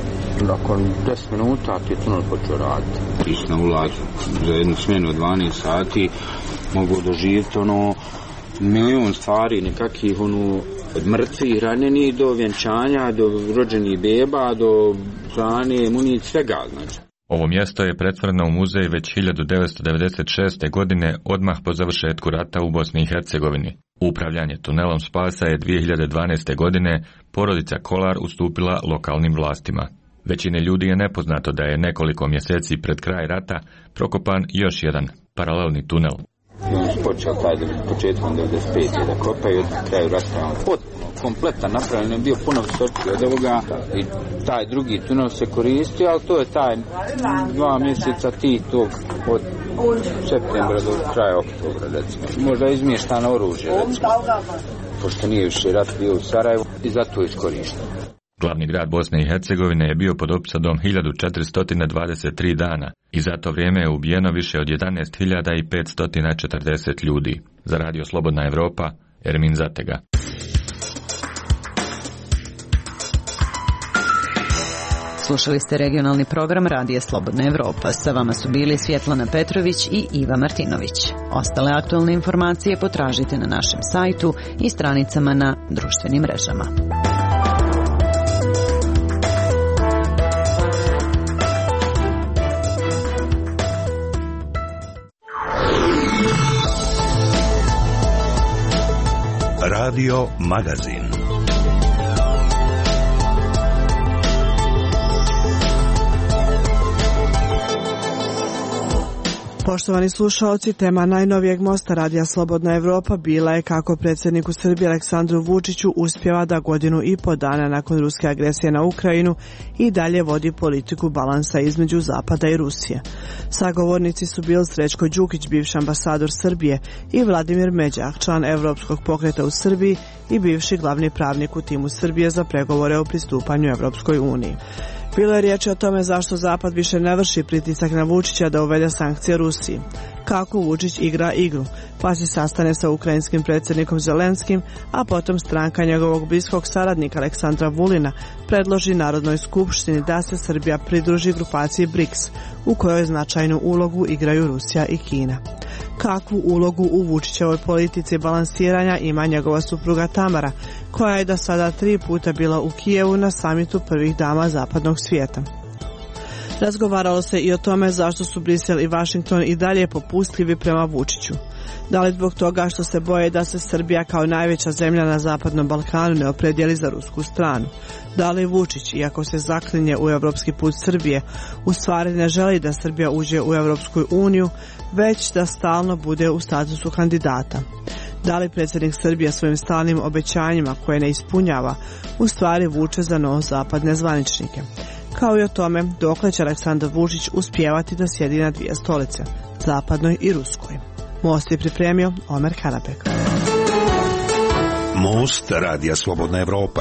Speaker 3: nakon deset minuta ti je tunel počeo raditi. Išli na ulazu za jednu smjenu od dvanaest sati, mogu doživjeti ono milion stvari, nekakvih ono od mrtvih, ranjenih do vjenčanja, do rođenih beba, do hrane, municije, svega znači.
Speaker 21: Ovo mjesto je pretvoreno u muzej već hiljadu devetsto devedeset šeste. godine, odmah po završetku rata u Bosni i Hercegovini. Upravljanje tunelom spasa je dvije hiljade dvanaeste. godine porodica Kolar ustupila lokalnim vlastima. Većine ljudi je nepoznato da je nekoliko mjeseci pred kraj rata prokopan još jedan paralelni tunel.
Speaker 3: I on su počeli taj početkom devedeset pete. da kopaju, od kraju rata on potpuno kompletan napravljen, je bio puno visočiji od ovoga i taj drugi tunel se koristio, ali to je taj dva mjeseca ti tog od septembra do kraja oktobra, recimo. Možda je izmještano oružje, recimo, pošto nije više rat bio u Sarajevu i zato je iskorišteno.
Speaker 21: Glavni grad Bosne i Hercegovine je bio pod opsadom hiljadu četiristo dvadeset tri dana i za to vrijeme je ubijeno više od jedanaest hiljada petsto četrdeset ljudi. Za Radio Slobodna Evropa, Ermin Zatega.
Speaker 1: Slušali ste regionalni program Radija Slobodna Evropa. Sa vama su bili Svjetlana Petrović i Iva Martinović. Ostale aktualne informacije potražite na našem sajtu i stranicama na društvenim mrežama.
Speaker 15: Radio Magazin.
Speaker 9: Poštovani slušaoci, tema najnovijeg mosta Radija Slobodna Evropa bila je kako predsjedniku Srbije Aleksandru Vučiću uspjeva da godinu i po dana nakon ruske agresije na Ukrajinu i dalje vodi politiku balansa između Zapada i Rusije. Sagovornici su bili Srećko Đukić, bivši ambasador Srbije, i Vladimir Međak, član Evropskog pokreta u Srbiji i bivši glavni pravnik u timu Srbije za pregovore o pristupanju Evropskoj uniji. Bilo je riječi o tome zašto Zapad više ne vrši pritisak na Vučića da uvede sankcije Rusiji. Kako Vučić igra igru, pa se sastane sa ukrajinskim predsjednikom Zelenskim, a potom stranka njegovog bliskog saradnika Aleksandra Vulina predloži Narodnoj skupštini da se Srbija pridruži grupaciji briks, u kojoj značajnu ulogu igraju Rusija i Kina. Kakvu ulogu u Vučićevoj politici balansiranja ima njegova supruga Tamara, koja je do sada tri puta bila u Kijevu na samitu prvih dama zapadnog svijeta. Razgovaralo se i o tome zašto su Brisel i Vašington i dalje popustljivi prema Vučiću. Da li zbog toga što se boje da se Srbija kao najveća zemlja na Zapadnom Balkanu ne opredijeli za rusku stranu? Da li Vučić, iako se zaklinje u evropski put Srbije, u stvari ne želi da Srbija uđe u Evropsku uniju, već da stalno bude u statusu kandidata? Da li predsjednik Srbije svojim stalnim obećanjima koje ne ispunjava u stvari vuče za nos zapadne zvaničnike? Kao i o tome dokle će Aleksandar Vučić uspijevati da sjedi na dvije stolice, zapadnoj i ruskoj. Most je pripremio Omer Karabek.
Speaker 15: Most Radija Slobodna Evropa.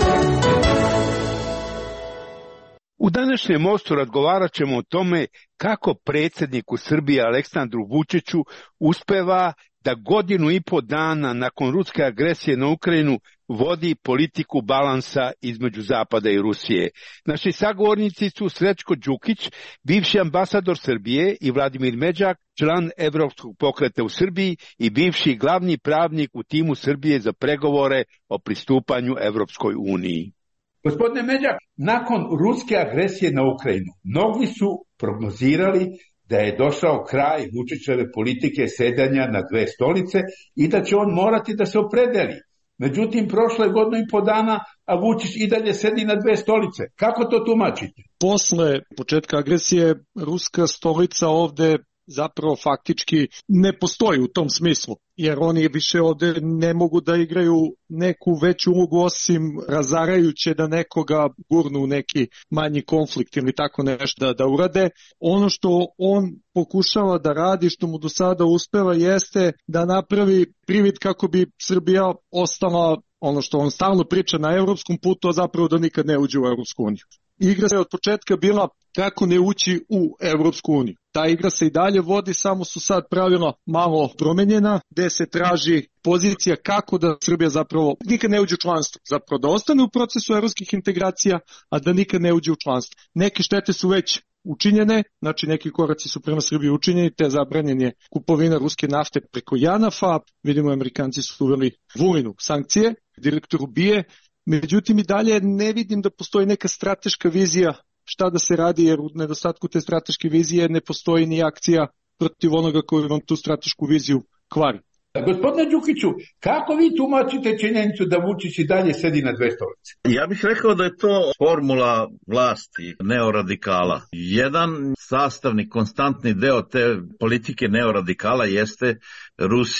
Speaker 4: U današnjem mostu razgovarat ćemo o tome kako predsjedniku Srbije Aleksandru Vučiću uspeva da godinu i po dana nakon ruske agresije na Ukrajinu vodi politiku balansa između Zapada i Rusije. Naši sagovornici su Srećko Đukić, bivši ambasador Srbije, i Vladimir Međak, član Evropskog pokreta u Srbiji i bivši glavni pravnik u timu Srbije za pregovore o pristupanju Evropskoj uniji. Gospodine Međak, nakon ruske agresije na Ukrajinu, mnogi su prognozirali da je došao kraj Vučićeve politike sedanja na dve stolice i da će on morati da se opredeli. Međutim, prošle godinu i po dana, a Vučić i dalje sedi na dve stolice. Kako to tumačite?
Speaker 22: Posle početka agresije, ruska stolica ovde zapravo faktički ne postoji u tom smislu, jer oni više ovde ne mogu da igraju neku veću ulogu osim razarajuće da nekoga gurnu u neki manji konflikt ili tako nešto da, da urade. Ono što on pokušava da radi, što mu do sada uspeva, jeste da napravi privid kako bi Srbija ostala, ono što on stalno priča, na evropskom putu, a zapravo da nikad ne uđe u Evropsku uniju. Igra se od početka bila kako ne ući u Evropsku uniju. Ta igra se i dalje vodi, samo su sad pravila malo promenjena, gde se traži pozicija kako da Srbija zapravo nikad ne uđe u članstvo, zapravo da ostane u procesu evropskih integracija, a da nikad ne uđe u članstvo. Neke štete su već učinjene, znači neki koraci su prema Srbiji učinjeni, te zabranjen je kupovina ruske nafte preko Janafa, vidimo Amerikanci su uveli Vulinu sankcije, direktoru B I E, međutim i dalje ne vidim da postoji neka strateška vizija šta da se radi, jer u nedostatku te strateške vizije ne postoji ni akcija protiv onoga koji vam tu stratešku viziju kvari.
Speaker 4: Gospodine Đukiću, kako vi tumačite činjenicu da Vučić i dalje sedi na dve stolice?
Speaker 23: Ja bih rekao da je to formula vlasti neoradikala. Jedan sastavni, konstantni deo te politike neoradikala jeste Rusija.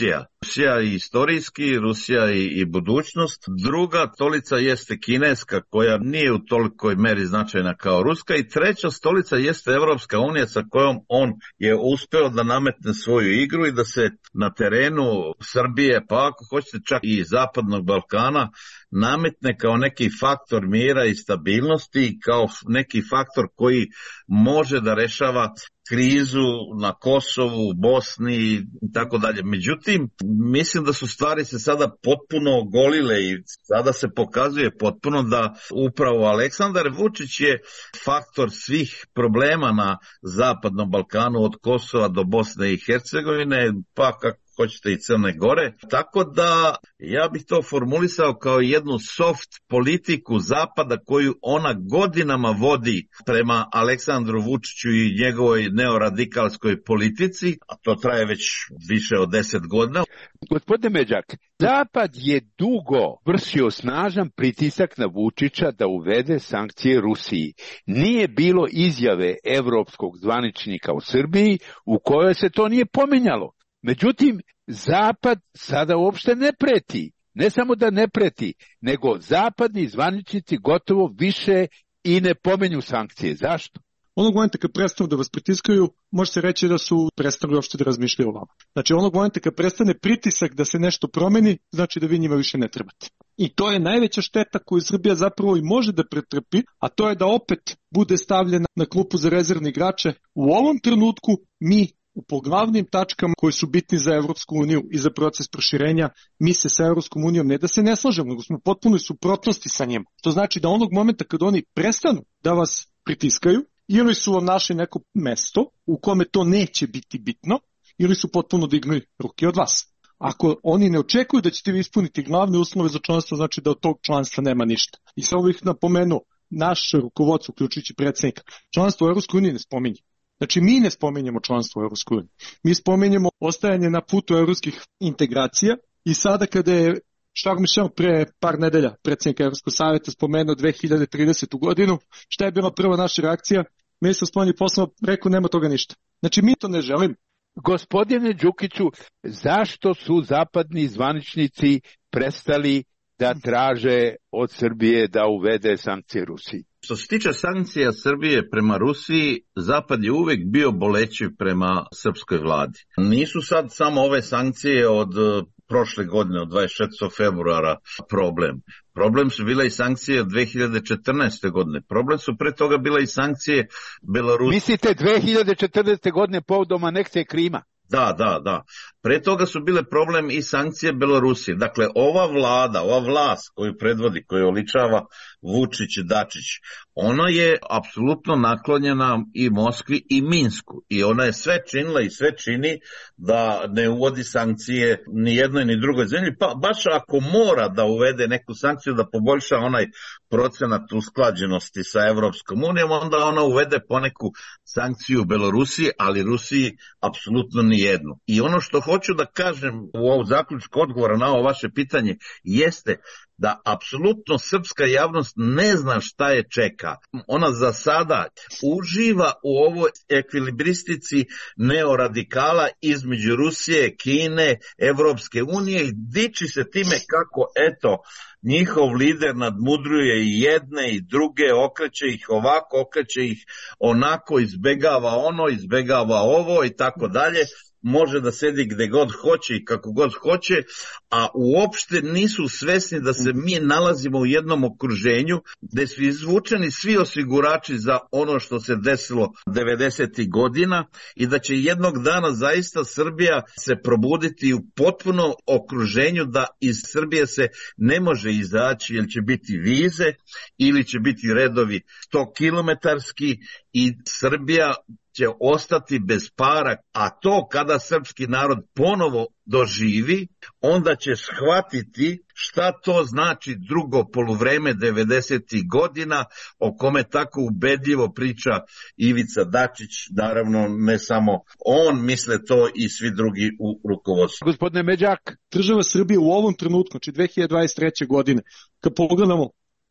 Speaker 23: Rusija i istorijski, Rusija i, i budućnost. Druga stolica jeste kineska, koja nije u tolikoj meri značajna kao ruska. I treća stolica jeste Evropska unija, sa kojom on je uspeo da nametne svoju igru i da se na terenu Srbije, pa ako hoćete čak i Zapadnog Balkana, nametne kao neki faktor mira i stabilnosti, kao neki faktor koji može da rešava krizu na Kosovu, u Bosni i tako dalje. Međutim, mislim da su stvari se sada potpuno ogolile i sada se pokazuje potpuno da upravo Aleksandar Vučić je faktor svih problema na Zapadnom Balkanu, od Kosova do Bosne i Hercegovine, pa kako hoćete i Crne Gore. Tako da ja bih to formulisao kao jednu soft politiku Zapada koju ona godinama vodi prema Aleksandru Vučiću i njegovoj neoradikalskoj politici, a to traje već više od deset godina.
Speaker 4: Gospodine Međak, Zapad je dugo vršio snažan pritisak na Vučića da uvede sankcije Rusiji. Nije bilo izjave evropskog zvaničnika u Srbiji u kojoj se to nije pominjalo. Međutim, Zapad sada uopšte ne preti. Ne samo da ne preti, nego zapadni zvaničnici gotovo više i ne pomenju sankcije. Zašto?
Speaker 22: Onog momenta kad prestanu da vas pritiskaju, može se reći da su prestali uopšte da razmišljaju o vama. Znači, onog momenta kad prestane pritisak da se nešto promeni, znači da vi njima više ne trebate. I to je najveća šteta koju Srbija zapravo i može da pretrpi, a to je da opet bude stavljena na klupu za rezervne igrače. U ovom trenutku mi po glavnim tačkama koji su bitni za Evropsku uniju i za proces proširenja, mi se sa Evropskom unijom ne da se ne slažemo, nego smo potpuno u suprotnosti sa njima. To znači da onog momenta kad oni prestanu da vas pritiskaju, ili su vam našli neko mesto u kome to neće biti bitno, ili su potpuno dignuli ruke od vas. Ako oni ne očekuju da ćete vi ispuniti glavne uslove za članstvo, znači da od tog članstva nema ništa. I samo bih napomenuo, naše rukovodstvo, uključujući predsjednika, članstvo u Evropskoj uniji ne spominje. Znači, mi ne spominjemo članstvo u Evropskoj uniji. Mi spominjemo ostajanje na putu evropskih integracija i sada kada je Charles Michel pre par nedelja, predsjednik Evropskog savjeta, spomenuo dve hiljade tridesetu godinu, šta je bila prva naša reakcija? Ministar spoljnih poslova rekao nema toga ništa. Znači, mi to ne želimo.
Speaker 4: Gospodine Đukiću, zašto su zapadni zvaničnici prestali da traže od Srbije da uvede sankcije Rusiji?
Speaker 23: Što se tiče sankcija Srbije prema Rusiji, Zapad je uvek bio bolećiv prema srpskoj vladi. Nisu sad samo ove sankcije od prošle godine, od dvadeset četvrtog februara, problem. Problem su bile i sankcije od dve hiljade četrnaeste. godine. Problem su pre toga bile i sankcije Belorusije.
Speaker 4: Mislite dve hiljade četrnaeste. godine povodom anekcije Krima?
Speaker 23: Da, da, da. Pre toga su bile problem i sankcije Belorusije. Dakle, ova vlada, ova vlast koju predvodi, koju oličava Vučić i Dačić, ona je apsolutno naklonjena i Moskvi i Minsku. I ona je sve činila i sve čini da ne uvodi sankcije ni jednoj ni drugoj zemlji. Pa baš ako mora da uvede neku sankciju da poboljša onaj procenat usklađenosti sa Evropskom unijom, onda ona uvede poneku sankciju Belorusiji, ali Rusiji apsolutno ni jednu. I ono što hoću da kažem u ovom zaključku odgovora na ovo vaše pitanje jeste da apsolutno srpska javnost ne zna šta je čeka. Ona za sada uživa u ovoj ekvilibristici neoradikala između Rusije, Kine, Evropske unije i diči se time kako, eto, njihov lider nadmudruje i jedne i druge, okreće ih ovako, okreće ih onako, izbegava ono, izbegava ovo i tako dalje. Može da sedi gde god hoće i kako god hoće, a uopšte nisu svesni da se mi nalazimo u jednom okruženju gde su izvučeni svi osigurači za ono što se desilo devedesetih godina i da će jednog dana zaista Srbija se probuditi u potpuno okruženju da iz Srbije se ne može izaći jer će biti vize ili će biti redovi sto kilometarski i Srbija će ostati bez para, a to kada srpski narod ponovo doživi, onda će shvatiti šta to znači drugo poluvreme devedesetih godina, o kome tako ubedljivo priča Ivica Dačić, naravno ne samo on, misle to i svi drugi u rukovodstvu.
Speaker 4: Gospodine Međak.
Speaker 22: Država Srbije u ovom trenutku, znači dve hiljade dvadeset treće. godine, kad pogledamo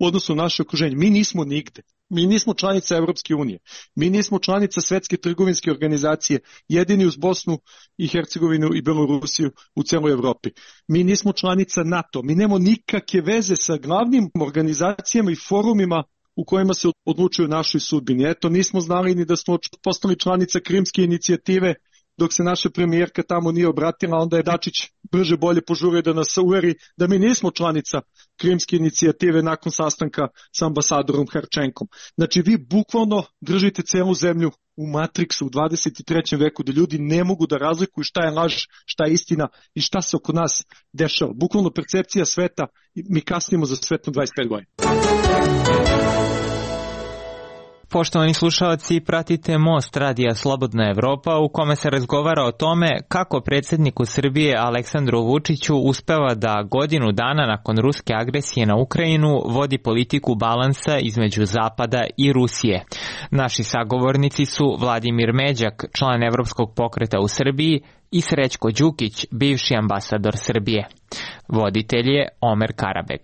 Speaker 22: u odnosu na naše okruženje. Mi nismo nigde. Mi nismo članica Evropske unije. Mi nismo članica Svetske trgovinske organizacije, jedini uz Bosnu i Hercegovinu i Belorusiju u celoj Evropi. Mi nismo članica NATO. Mi nemamo nikakve veze sa glavnim organizacijama i forumima u kojima se odlučuju našoj sudbini. Eto, nismo znali ni da smo postali članica Krimske inicijative, dok se naša premijerka tamo nije obratila, onda je Dačić brže bolje požurio da nas uveri da mi nismo članica Krimske inicijative nakon sastanka sa ambasadorom Harčenkom. Znači, vi bukvalno držite celu zemlju u matriksu u dvadeset trećem veku, da ljudi ne mogu da razlikuju šta je laž, šta je istina i šta se oko nas dešava. Bukvalno percepcija sveta, mi kasnimo za svetom dvadeset pet godina.
Speaker 5: Poštovani slušalci, pratite Most radija Slobodna Evropa u kome se razgovara o tome kako predsjedniku Srbije Aleksandru Vučiću uspeva da godinu dana nakon ruske agresije na Ukrajinu vodi politiku balansa između Zapada i Rusije. Naši sagovornici su Vladimir Međak, član Evropskog pokreta u Srbiji, i Srećko Đukić, bivši ambasador Srbije. Voditelj je Omer Karabeg.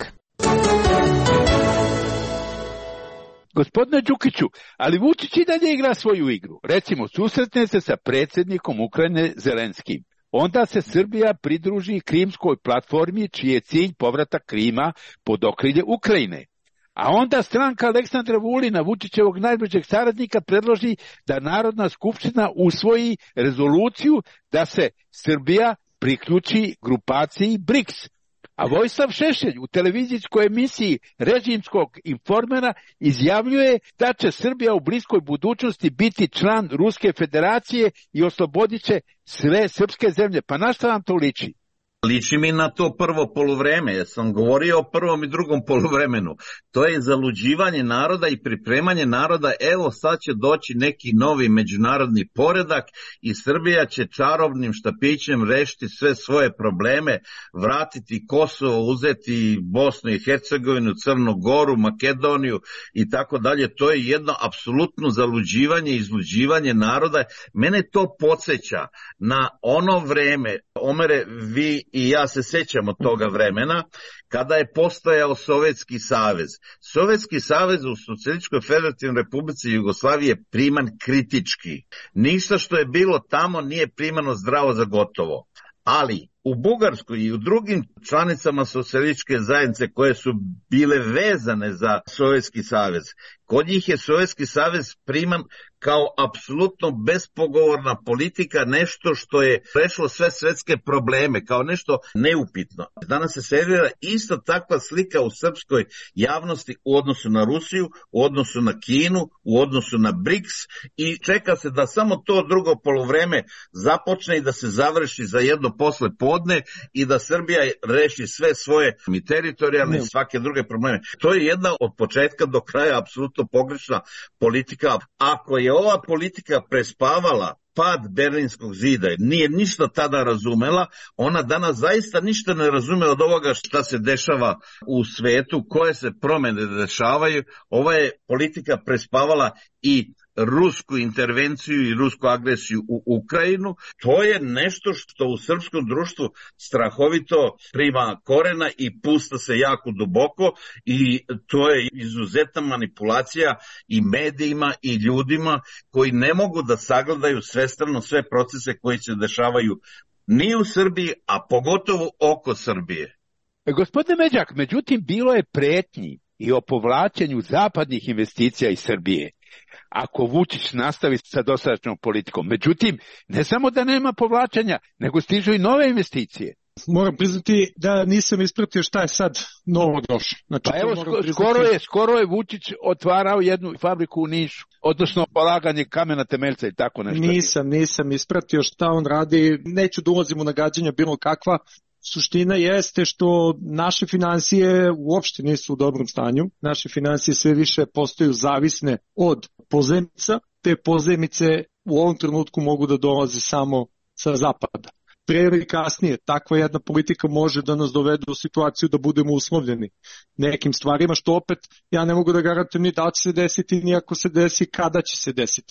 Speaker 4: Gospodine Đukiću, ali Vučić i dalje igra svoju igru. Recimo, susretne se sa predsjednikom Ukrajine Zelenskim. Onda se Srbija pridruži Krimskoj platformi, čiji je cilj povratak Krima pod okrilje Ukrajine. A onda stranka Aleksandra Vulina, Vučićevog najbližeg saradnika, predloži da Narodna skupština usvoji rezoluciju da se Srbija priključi grupaciji BRIKS. A Vojislav Šešelj u televizijskoj emisiji režimskog informera izjavljuje da će Srbija u bliskoj budućnosti biti član Ruske federacije i oslobodit će sve srpske zemlje. Pa na šta vam to liči?
Speaker 23: Liči mi na to prvo poluvreme, ja sam govorio o prvom i drugom poluvremenu. To je zaluđivanje naroda i pripremanje naroda, evo sad će doći neki novi međunarodni poredak i Srbija će čarobnim štapićem rešiti sve svoje probleme, vratiti Kosovo, uzeti Bosnu i Hercegovinu, Crnu Goru, Makedoniju i tako dalje. To je jedno apsolutno zaluđivanje i izluđivanje naroda. Mene to podsjeća na ono vreme, Omere, vi i ja se sećamo toga vremena, kada je postojao Sovjetski savez. Sovjetski savez u Socijalističkoj federativnoj republici Jugoslavije je priman kritički. Ništa što je bilo tamo nije primano zdravo za gotovo. Ali u Bugarskoj i u drugim članicama socijalističke zajednice koje su bile vezane za Sovjetski savez, kod njih je Sovjetski savez priman kao apsolutno bespogovorna politika, nešto što je prešlo sve svetske probleme, kao nešto neupitno. Danas se servira isto takva slika u srpskoj javnosti u odnosu na Rusiju, u odnosu na Kinu, u odnosu na BRIKS i čeka se da samo to drugo poluvreme započne i da se završi za jedno posle podne i da Srbija reši sve svoje i teritorijalne i svake druge probleme. To je jedna od početka do kraja apsolutno pogrešna politika. Ako je ova politika prespavala pad Berlinskog zida, nije ništa tada razumela, ona danas zaista ništa ne razume od ovoga šta se dešava u svetu, koje se promene dešavaju. Ova je politika prespavala i rusku intervenciju i rusku agresiju u Ukrajinu. To je nešto što u srpskom društvu strahovito prima korena i pusta se jako duboko i to je izuzetna manipulacija i medijima i ljudima koji ne mogu da sagledaju svestrano sve procese koji se dešavaju ni u Srbiji, a pogotovo oko Srbije.
Speaker 4: Gospodine Međak, međutim bilo je pretnji i o povlačenju zapadnih investicija iz Srbije ako Vučić nastavi sa dosadašnjom politikom. Međutim, ne samo da nema povlačenja, nego stižu i nove investicije.
Speaker 22: Moram priznati da nisam ispratio šta je sad novo došlo. Znači,
Speaker 4: pa evo, priznati... skoro, je, skoro je Vučić otvarao jednu fabriku u Nišu, odnosno polaganje kamena temeljca i tako nešto.
Speaker 22: Nisam, nisam ispratio šta on radi. Neću da ulazim u nagađanja bilo kakva. Suština jeste što naše finansije uopšte nisu u dobrom stanju. Naše finansije sve više postaju zavisne od pozajmica. Te pozajmice u ovom trenutku mogu da dolaze samo sa zapada. Pre ili kasnije takva jedna politika može da nas dovede u situaciju da budemo uslovljeni nekim stvarima, što opet ja ne mogu da garantujem ni da će se desiti, ni ako se desi, kada će se desiti.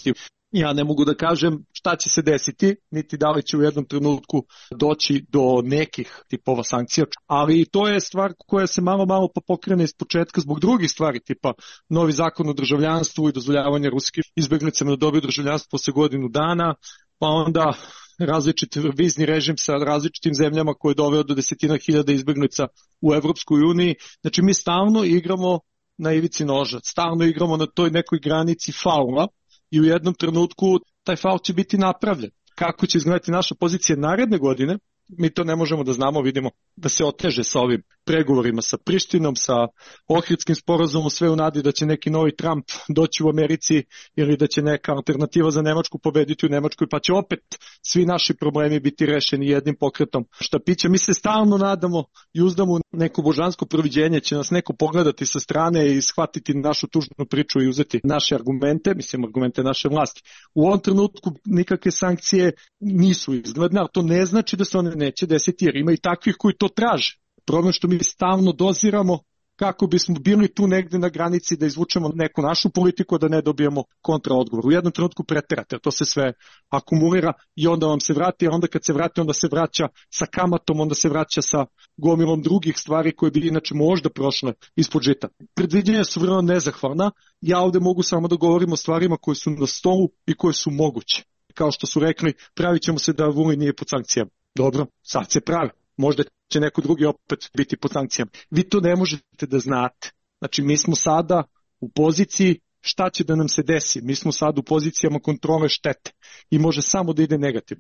Speaker 22: Ja ne mogu da kažem šta će se desiti, niti da li će u jednom trenutku doći do nekih tipova sankcija, ali to je stvar koja se malo malo pa pokrene iz početka zbog drugih stvari, tipa novi zakon o državljanstvu i dozvoljavanje ruskih izbjeglicama da dobiju državljanstvo posle godinu dana, pa onda različit vizni režim sa različitim zemljama koji je doveo do desetina hiljada izbjeglica u Evropskoj uniji. Znači mi stalno igramo na ivici noža, stalno igramo na toj nekoj granici faula, i u jednom trenutku taj faul će biti napravljen. Kako će izgledati naša pozicija naredne godine, mi to ne možemo da znamo, vidimo da se oteže sa ovim pregovorima sa Prištinom, sa Ohridskim sporazumom, sve u nadi da će neki novi Trump doći u Americi ili da će neka alternativa za Nemačku pobediti u Nemačkoj, pa će opet svi naši problemi biti rešeni jednim pokretom štapića. Mi se stalno nadamo i uzdamo neko božansko proviđenje, će nas neko pogledati sa strane i shvatiti našu tužnu priču i uzeti naše argumente, mislim argumente naše vlasti. U ovom trenutku nikakve sankcije nisu izgledne, ali to ne znači da se one neće desiti, jer ima i takvih koji to traže. Problem što mi stalno doziramo kako bismo bili tu negde na granici da izvučemo neku našu politiku, da ne dobijemo kontraodgovor. U jednom trenutku preterate, to se sve akumulira i onda vam se vrati, a onda kad se vrati, onda se vraća sa kamatom, onda se vraća sa gomilom drugih stvari koje bi inače možda prošle ispod žita. Predviđenja su vrlo nezahvalna, ja ovde mogu samo da govorim o stvarima koje su na stolu i koje su moguće. Kao što su rekli, pravit ćemo se da Vulin nije pod sankcijama. Dobro, sad se pravi. Možda će neko drugi opet biti pod sankcijama. Vi to ne možete da znate. Znači, mi smo sada u poziciji šta će da nam se desi. Mi smo sad u pozicijama kontrole štete i može samo da ide negativno.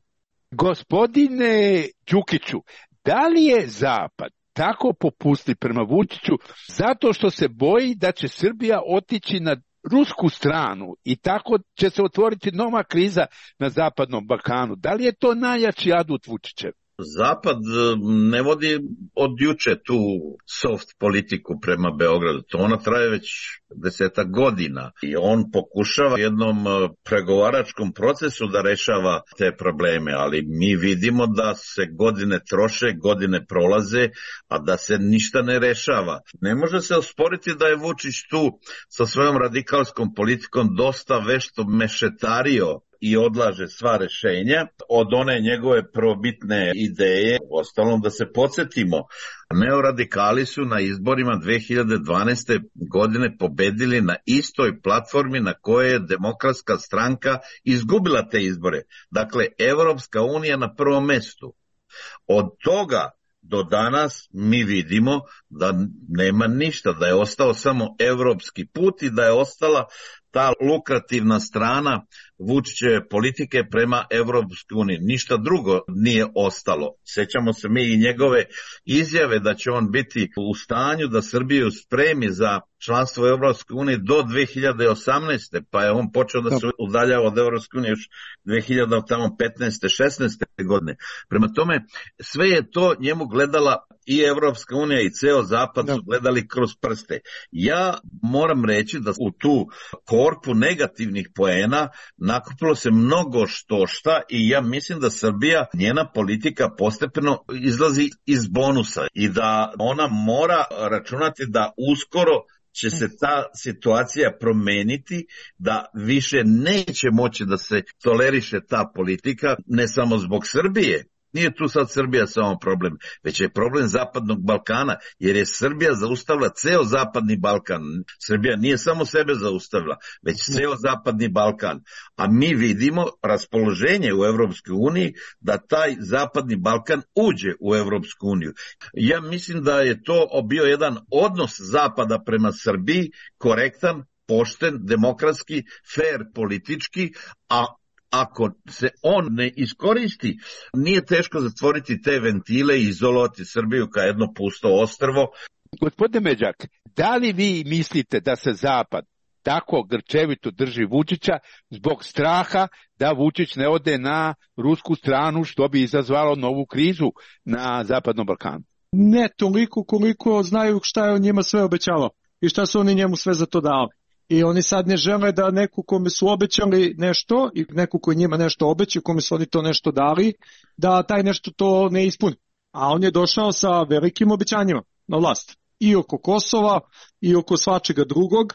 Speaker 4: Gospodine Đukiću, da li je Zapad tako popusti prema Vučiću zato što se boji da će Srbija otići na rusku stranu i tako će se otvoriti nova kriza na Zapadnom Balkanu? Da li je to najjači adut Vučićev?
Speaker 23: Zapad ne vodi od juče tu soft politiku prema Beogradu. To ona traje već desetak godina i on pokušava jednom pregovaračkom procesu da rešava te probleme, ali mi vidimo da se godine troše, godine prolaze, a da se ništa ne rešava. Ne može se osporiti da je Vučić tu sa svojom radikalskom politikom dosta vešto mešetario i odlaže sva rešenja od one njegove probitne ideje. Ostalom da se podsjetimo, neoradikali su na izborima dve hiljade dvanaeste. godine pobedili na istoj platformi na kojoj je Demokratska stranka izgubila te izbore. Dakle, Evropska unija na prvom mestu. Od toga do danas mi vidimo da nema ništa, da je ostao samo evropski put i da je ostala ta lukrativna strana Vučićeve politike prema Evropskoj uniji. Ništa drugo nije ostalo. Sećamo se mi i njegove izjave da će on biti u stanju da Srbiju spremi za članstvo u Evropskoj uniji do dve hiljade osamnaeste. Pa je on počeo da se udaljava od Evropske unije još dve hiljade petnaeste šesnaeste. godine. Prema tome, sve je to njemu gledala i Evropska unija i ceo Zapad su gledali kroz prste. Ja moram reći da u tu korpu negativnih poena nakupilo se mnogo što šta i ja mislim da Srbija, njena politika postepeno izlazi iz bonusa i da ona mora računati da uskoro će se ta situacija promeniti, da više neće moći da se toleriše ta politika, ne samo zbog Srbije. Nije tu sad Srbija samo problem, već je problem Zapadnog Balkana, jer je Srbija zaustavila ceo Zapadni Balkan. Srbija nije samo sebe zaustavila, već ceo Zapadni Balkan. A mi vidimo raspoloženje u Evropskoj uniji da taj Zapadni Balkan uđe u Evropsku uniju. Ja mislim da je to bio jedan odnos Zapada prema Srbiji, korektan, pošten, demokratski, fair politički, a ako se on ne iskoristi, nije teško zatvoriti te ventile i izolovati Srbiju kao jedno pusto ostrvo.
Speaker 4: Gospodine Međak, da li vi mislite da se Zapad tako grčevito drži Vučića zbog straha da Vučić ne ode na rusku stranu, što bi izazvalo novu krizu na Zapadnom Balkanu?
Speaker 22: Ne toliko koliko znaju šta je on njima sve obećavao i šta su oni njemu sve za to dali. I oni sad ne žele da neko kome su obećali nešto i neko koji njima nešto obećao, kome su oni to nešto dali, da taj nešto to ne ispuni. A on je došao sa velikim obećanjima na vlast. I oko Kosova, i oko svačega drugog.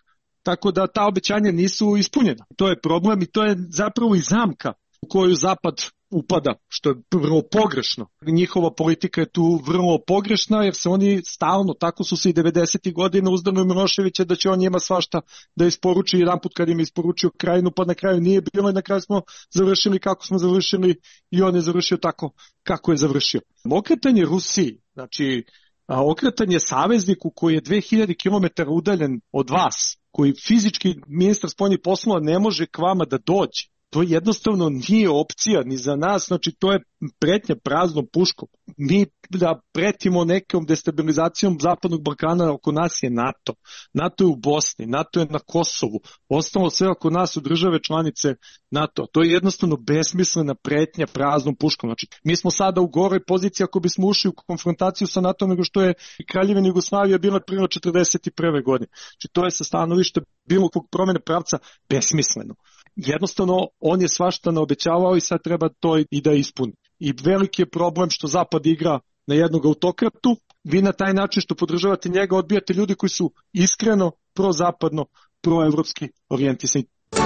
Speaker 22: tako da ta obećanja nisu ispunjena. To je problem i to je zapravo i zamka u koju Zapad upada, što je vrlo pogrešno. Njihova politika je tu vrlo pogrešna, jer se oni stalno, tako su se i devedesetih godina uzdano Miloševića da će on njima svašta da isporuči jedan put kad im je isporučio Krajinu, pa na kraju nije bilo i na kraju smo završili kako smo završili i on je završio tako kako je završio. Okretanje Rusiji, znači okretanje savezniku koji je dve hiljade kilometara udaljen od vas, koji fizički ministar spoljnih poslova ne može k vama da dođe, to jednostavno nije opcija ni za nas, znači to je pretnja praznom puškom. Mi da pretimo nekom destabilizacijom Zapadnog Balkana, oko nas je NATO. NATO je u Bosni, NATO je na Kosovu, ostalo sve oko nas u države članice NATO. To je jednostavno besmislena pretnja praznom puškom. Znači, mi smo sada u goroj poziciji ako bismo ušli u konfrontaciju sa NATO nego što je Kraljevina Jugoslavija bila prvo četrdeset prve godine. Znači, to je sa stanovišta bilo kog promene pravca besmisleno. Jednostavno, on je svašta naobećavao i sad treba to i da ispuni. I veliki je problem što Zapad igra na jednog autokratu. Vi na taj način što podržavate njega odbijate ljudi koji su iskreno prozapadno, proevropski orijentisani.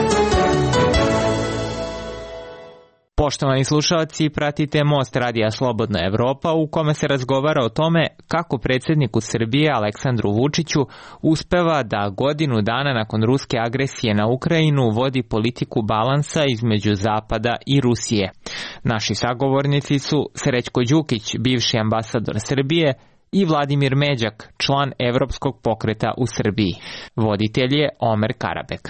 Speaker 5: Poštovani slušalci, pratite Most radija Slobodna Evropa u kome se razgovara o tome kako predsjedniku Srbije Aleksandru Vučiću uspeva da godinu dana nakon ruske agresije na Ukrajinu vodi politiku balansa između Zapada i Rusije. Naši sagovornici su Srećko Đukić, bivši ambasador Srbije, i Vladimir Međak, član Evropskog pokreta u Srbiji. Voditelj je Omer Karabek.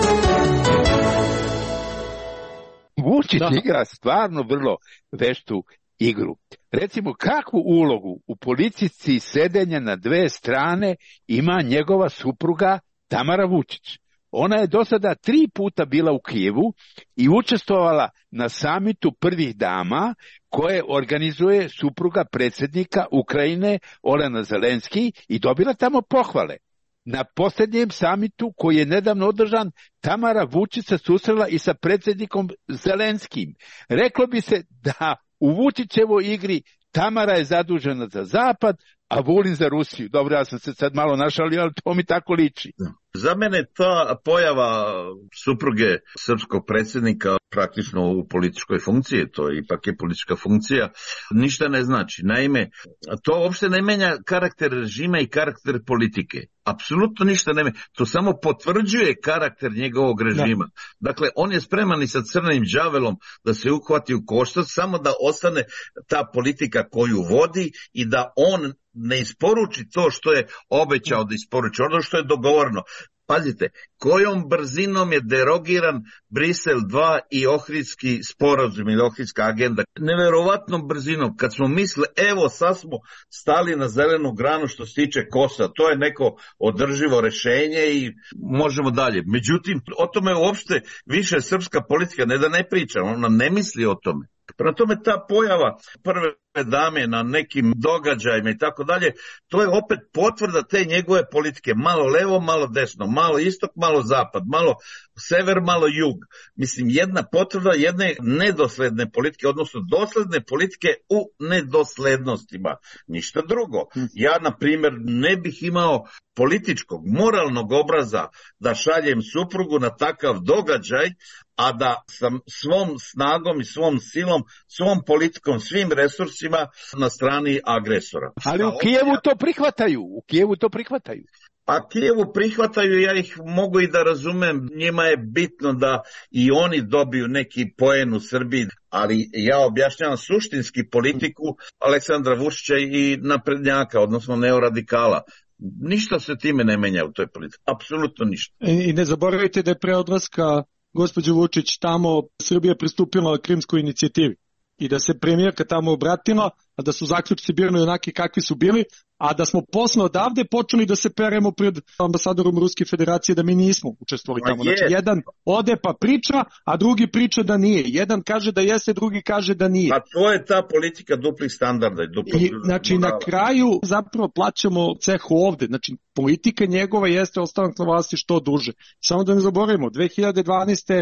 Speaker 4: Vučić da. igra stvarno vrlo veštu igru. Recimo, kakvu ulogu u politici sedenja na dve strane ima njegova supruga Tamara Vučić? Ona je do sada tri puta bila u Kijevu i učestvovala na samitu prvih dama koje organizuje supruga predsjednika Ukrajine Olena Zelenski i dobila tamo pohvale. Na posljednjem samitu koji je nedavno održan, Tamara Vučić se susrela i sa predsjednikom Zelenskim. Reklo bi se da u Vučićevoj igri Tamara je zadužena za Zapad, a Vulin za Rusiju. Dobro, ja sam se sad malo našalio, ali to mi tako liči.
Speaker 23: Za mene ta pojava supruge srpskog predsjednika praktično u političkoj funkciji, to ipak je politička funkcija, ništa ne znači. Naime, to uopšte ne menja karakter režima i karakter politike. Apsolutno ništa ne menja. To samo potvrđuje karakter njegovog režima. Da. Dakle, on je spreman i sa crnim đavelom da se uhvati u koštac, samo da ostane ta politika koju vodi i da on ne isporuči to što je obećao da isporuči, ono što je dogovorno. Pazite, kojom brzinom je derogiran Brisel dva i Ohridski sporazum ili Ohridska agenda. Neverovatnom brzinom, kad smo mislili, evo sad smo stali na zelenu granu što se tiče Kosova, to je neko održivo rešenje i možemo dalje. Međutim, o tome uopšte više srpska politika ne da ne priča, ona ne misli o tome. Prema tome ta pojava prve dame na nekim događajima i tako dalje, to je opet potvrda te njegove politike, malo levo, malo desno, malo istok, malo zapad, malo sever, malo jug. Mislim, jedna potvrda jedne nedosledne politike, odnosno dosledne politike u nedoslednostima. Ništa drugo. Ja, na primjer, ne bih imao političkog, moralnog obraza da šaljem suprugu na takav događaj, a da sam svom snagom i svom silom, svom politikom, svim resursima na strani agresora.
Speaker 4: Ali u Kijevu to prihvataju, u Kijevu to prihvataju.
Speaker 23: A Kijevu prihvataju, ja ih mogu i da razumem, njima je bitno da i oni dobiju neki poen u Srbiji, ali ja objašnjavam suštinski politiku Aleksandra Vučića i naprednjaka, odnosno neoradikala. Ništa se time ne menja u toj politici, apsolutno ništa.
Speaker 22: I ne zaboravite da je pre odlaska gospođo Vučić tamo Srbija pristupila Krimskoj inicijativi i da se premijerka tamo obratila, a da su zaključci bili onaki kakvi su bili, a da smo posle odavde počeli da se peremo pred ambasadorom Ruske federacije da mi nismo učestvovali tamo. Znači, jedan ode pa priča, a drugi priča da nije. Jedan kaže da jeste, drugi kaže da nije.
Speaker 23: A to je ta politika duplih standarda. I, duplih
Speaker 22: I znači morala. Na kraju zapravo plaćamo ceh ovde. Znači, politika njegova jeste ostanak na vlasti što duže. Samo da ne zaboravimo, dve hiljade dvanaeste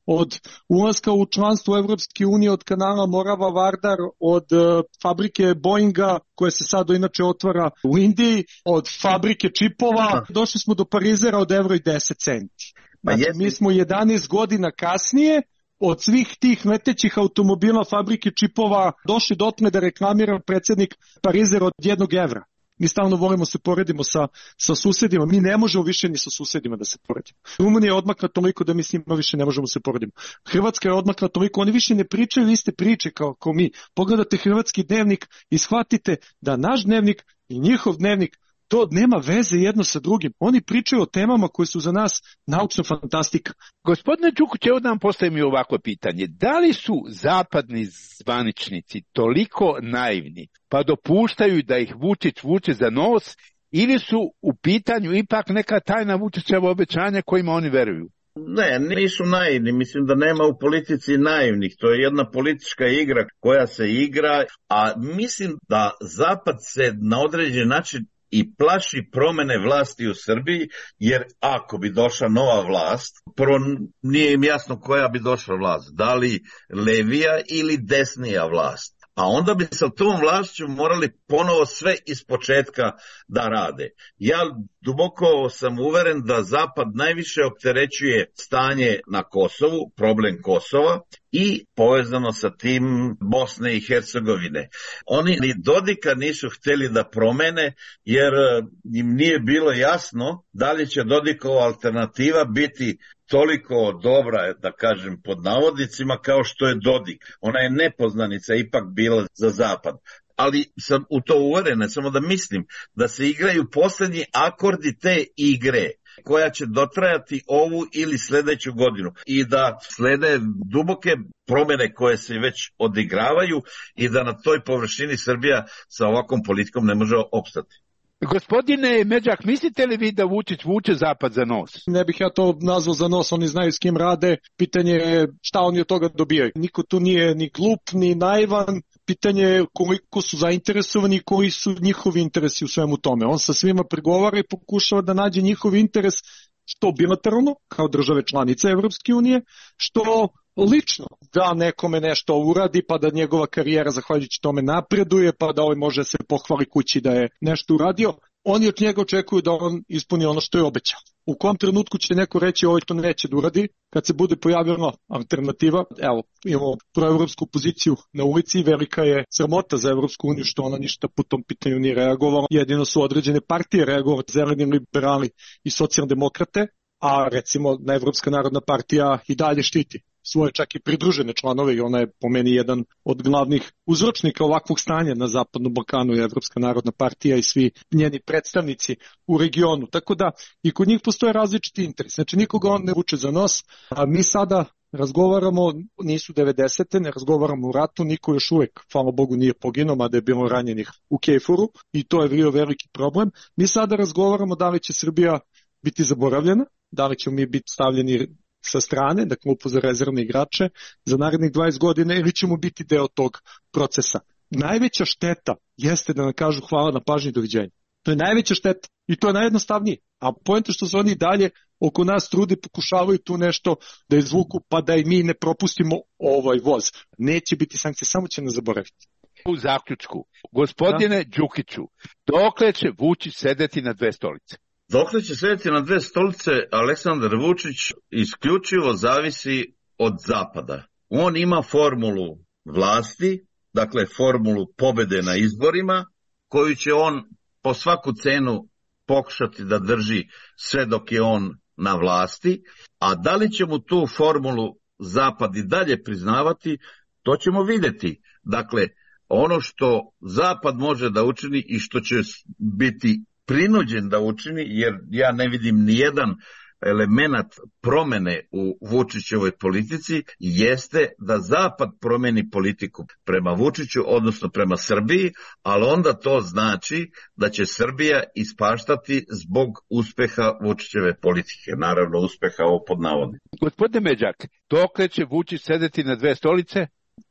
Speaker 22: od ulaska u članstvo Evropske unije, od kanala Morava Vardar, od uh, fabrike Boeinga koja se sad inače otvara u Indiji, od fabrike čipova, došli smo do parizera od evro i deset centi. Znači, mi smo jedanaest godina kasnije od svih tih letećih automobila, fabrike čipova, došli dotle da reklamira predsjednik parizer od jednog evra. Mi stalno volimo se poredimo sa, sa susedima, mi ne možemo više ni sa susedima da se poredimo. Rumunija je odmakla toliko da mi s njima više ne možemo se poredimo. Hrvatska je odmakla toliko, oni više ne pričaju iste priče kao, kao mi. Pogledate hrvatski dnevnik i shvatite da naš dnevnik i njihov dnevnik to nema veze jedno sa drugim. Oni pričaju o temama koje su za nas naučna fantastika.
Speaker 4: Gospodine Đukić, evo da vam postavim i ovako pitanje. Da li su zapadni zvaničnici toliko naivni pa dopuštaju da ih Vučić vuče za nos, ili su u pitanju ipak neka tajna Vučićeva obećanja kojima oni veruju?
Speaker 23: Ne, nisu naivni. Mislim da nema u politici naivnih. To je jedna politička igra koja se igra, a mislim da Zapad se na određen način i plaši promene vlasti u Srbiji, jer ako bi došla nova vlast, prvo nije im jasno koja bi došla vlast, da li levija ili desnija vlast. A onda bi sa tom vlašću morali ponovo sve iz početka da rade. Ja duboko sam uveren da Zapad najviše opterećuje stanje na Kosovu, problem Kosova i povezano sa tim Bosne i Hercegovine. Oni ni Dodika nisu htjeli da promene jer im nije bilo jasno da li će Dodikova alternativa biti toliko dobra, da kažem pod navodnicima, kao što je Dodik. Ona je nepoznanica ipak bila za Zapad. Ali sam u to uveren, samo da mislim da se igraju posljednji akordi te igre koja će dotrajati ovu ili sljedeću godinu i da slede duboke promjene koje se već odigravaju i da na toj površini Srbija sa ovakvom politikom ne može opstati.
Speaker 4: Gospodine Međak, mislite li vi da Vučić vuče Zapad za nos?
Speaker 22: Ne bih ja to nazvao za nos, oni znaju s kim rade, pitanje je šta oni od toga dobijaju. Niko tu nije ni glup, ni naivan, pitanje je koliko su zainteresovani i koji su njihovi interesi u svemu tome. On sa svima pregovara i pokušava da nađe njihov interes što bilateralno, kao države članice Evropske unije, što lično, da nekome nešto uradi, pa da njegova karijera zahvaljujući tome napreduje, pa da ovaj može se pohvali kući da je nešto uradio. Oni od njega očekuju da on ispuni ono što je obećao. U kom trenutku će neko reći ovaj to neće da uradi, kad se bude pojavljena alternativa, evo, imamo proevropsku poziciju na ulici, velika je sramota za Evropsku uniju što ona ništa po tom pitanju nije reagovala. Jedino su određene partije reagovali, zeleni, liberali i socijaldemokrate, a recimo Evropska narodna partija i dalje štiti svoje čak i pridružene članove i ona je po meni jedan od glavnih uzročnika ovakvog stanja na Zapadnom Balkanu i Evropska narodna partija i svi njeni predstavnici u regionu. Tako da i kod njih postoje različiti interes. Znači nikoga on ne vuče za nos, a mi sada razgovaramo, nisu devedesete, ne razgovaramo u ratu, niko još uvek, hvala Bogu, nije poginuo, mada je bilo ranjenih u Kejfuru i to je bio veliki problem. Mi sada razgovaramo da li će Srbija biti zaboravljena, da li ćemo mi biti stavljeni sa strane, da klupu za rezervne igrače za narednih dvadeset godina ili ćemo biti deo tog procesa. Najveća šteta jeste da nam kažu hvala na pažnji, doviđenja. To je najveća šteta i to je najjednostavnije. A poenta što su oni dalje oko nas trudi, pokušavaju tu nešto da izvuku pa da i mi ne propustimo ovaj voz. Neće biti sankcije, samo će nas zaboraviti.
Speaker 4: U zaključku, gospodine da? Đukiću, dokle će Vučić sedeti na dve stolice?
Speaker 23: Dokle će sedeti na dve stolice Aleksandar Vučić isključivo zavisi od Zapada. On ima formulu vlasti, dakle formulu pobede na izborima, koju će on po svaku cenu pokušati da drži sve dok je on na vlasti, a da li će mu tu formulu Zapad i dalje priznavati, to ćemo vidjeti. Dakle, ono što Zapad može da učini i što će biti prinuđen da učini, jer ja ne vidim ni jedan element promene u Vučićevoj politici, jeste da Zapad promeni politiku prema Vučiću, odnosno prema Srbiji, ali onda to znači da će Srbija ispaštati zbog uspeha Vučićeve politike. Naravno, uspeha ovo pod navodnim.
Speaker 4: Gospodine Međak, dokle će Vučić sedeti na dve stolice?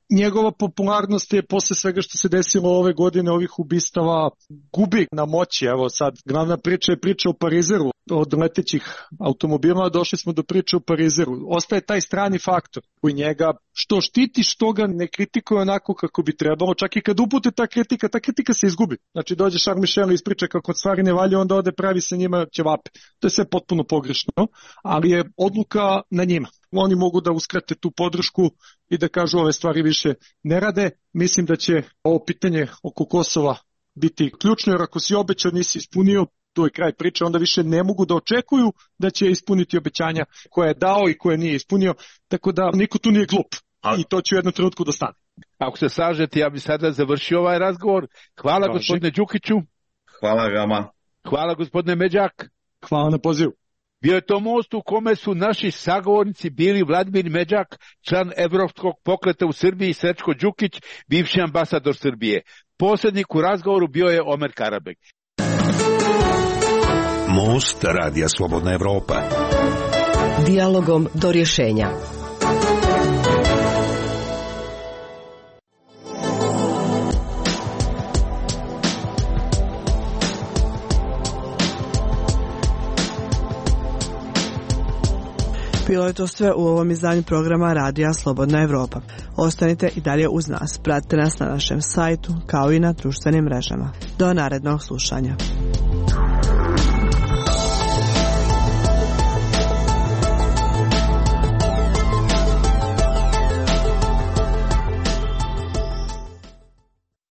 Speaker 22: njegova popularnost je posle svega što se desilo ove godine, ovih ubistava, gubi na moći. Evo sad, glavna priča je priča o Parizeru, od letećih automobila došli smo do priče o Parizeru. Ostaje taj strani faktor koji njega što štiti, što ga ne kritikuje onako kako bi trebalo, čak i kad upute ta kritika, ta kritika se izgubi. Znači dođe Charles Michel i ispriča kako stvari ne valja, onda ode pravi sa njima ćevape. To je sve potpuno pogrešno, ali je odluka na njima. Oni mogu da uskrate tu podršku i da kažu ove stvari više ne rade. Mislim da će ovo pitanje oko Kosova biti ključno, jer ako si obećao nisi ispunio, to je kraj priče, onda više ne mogu da očekuju da će ispuniti obećanja koje je dao i koje nije ispunio, tako da niko tu nije glup i to će u jednom trenutku da stane.
Speaker 4: Ako se slažete, ja bih sada završio ovaj razgovor. Hvala Kaži. Gospodine Đukiću.
Speaker 23: Hvala vama.
Speaker 4: Hvala gospodine Međak.
Speaker 22: Hvala na pozivu.
Speaker 4: Bio je to most u kome su naši sagovornici bili Vladimir Međak, član Evropskog pokreta u Srbiji, i Srećko Đukić, bivši ambasador Srbije. Posrednik u razgovoru bio je Omer Karabek.
Speaker 15: Most Radija Slobodna Evropa.
Speaker 6: Dijalogom do rješenja.
Speaker 9: Bilo je to sve u ovom izdanju programa Radija Slobodna Evropa. Ostanite i dalje uz nas. Pratite nas na našem sajtu kao i na društvenim mrežama. Do narednog slušanja.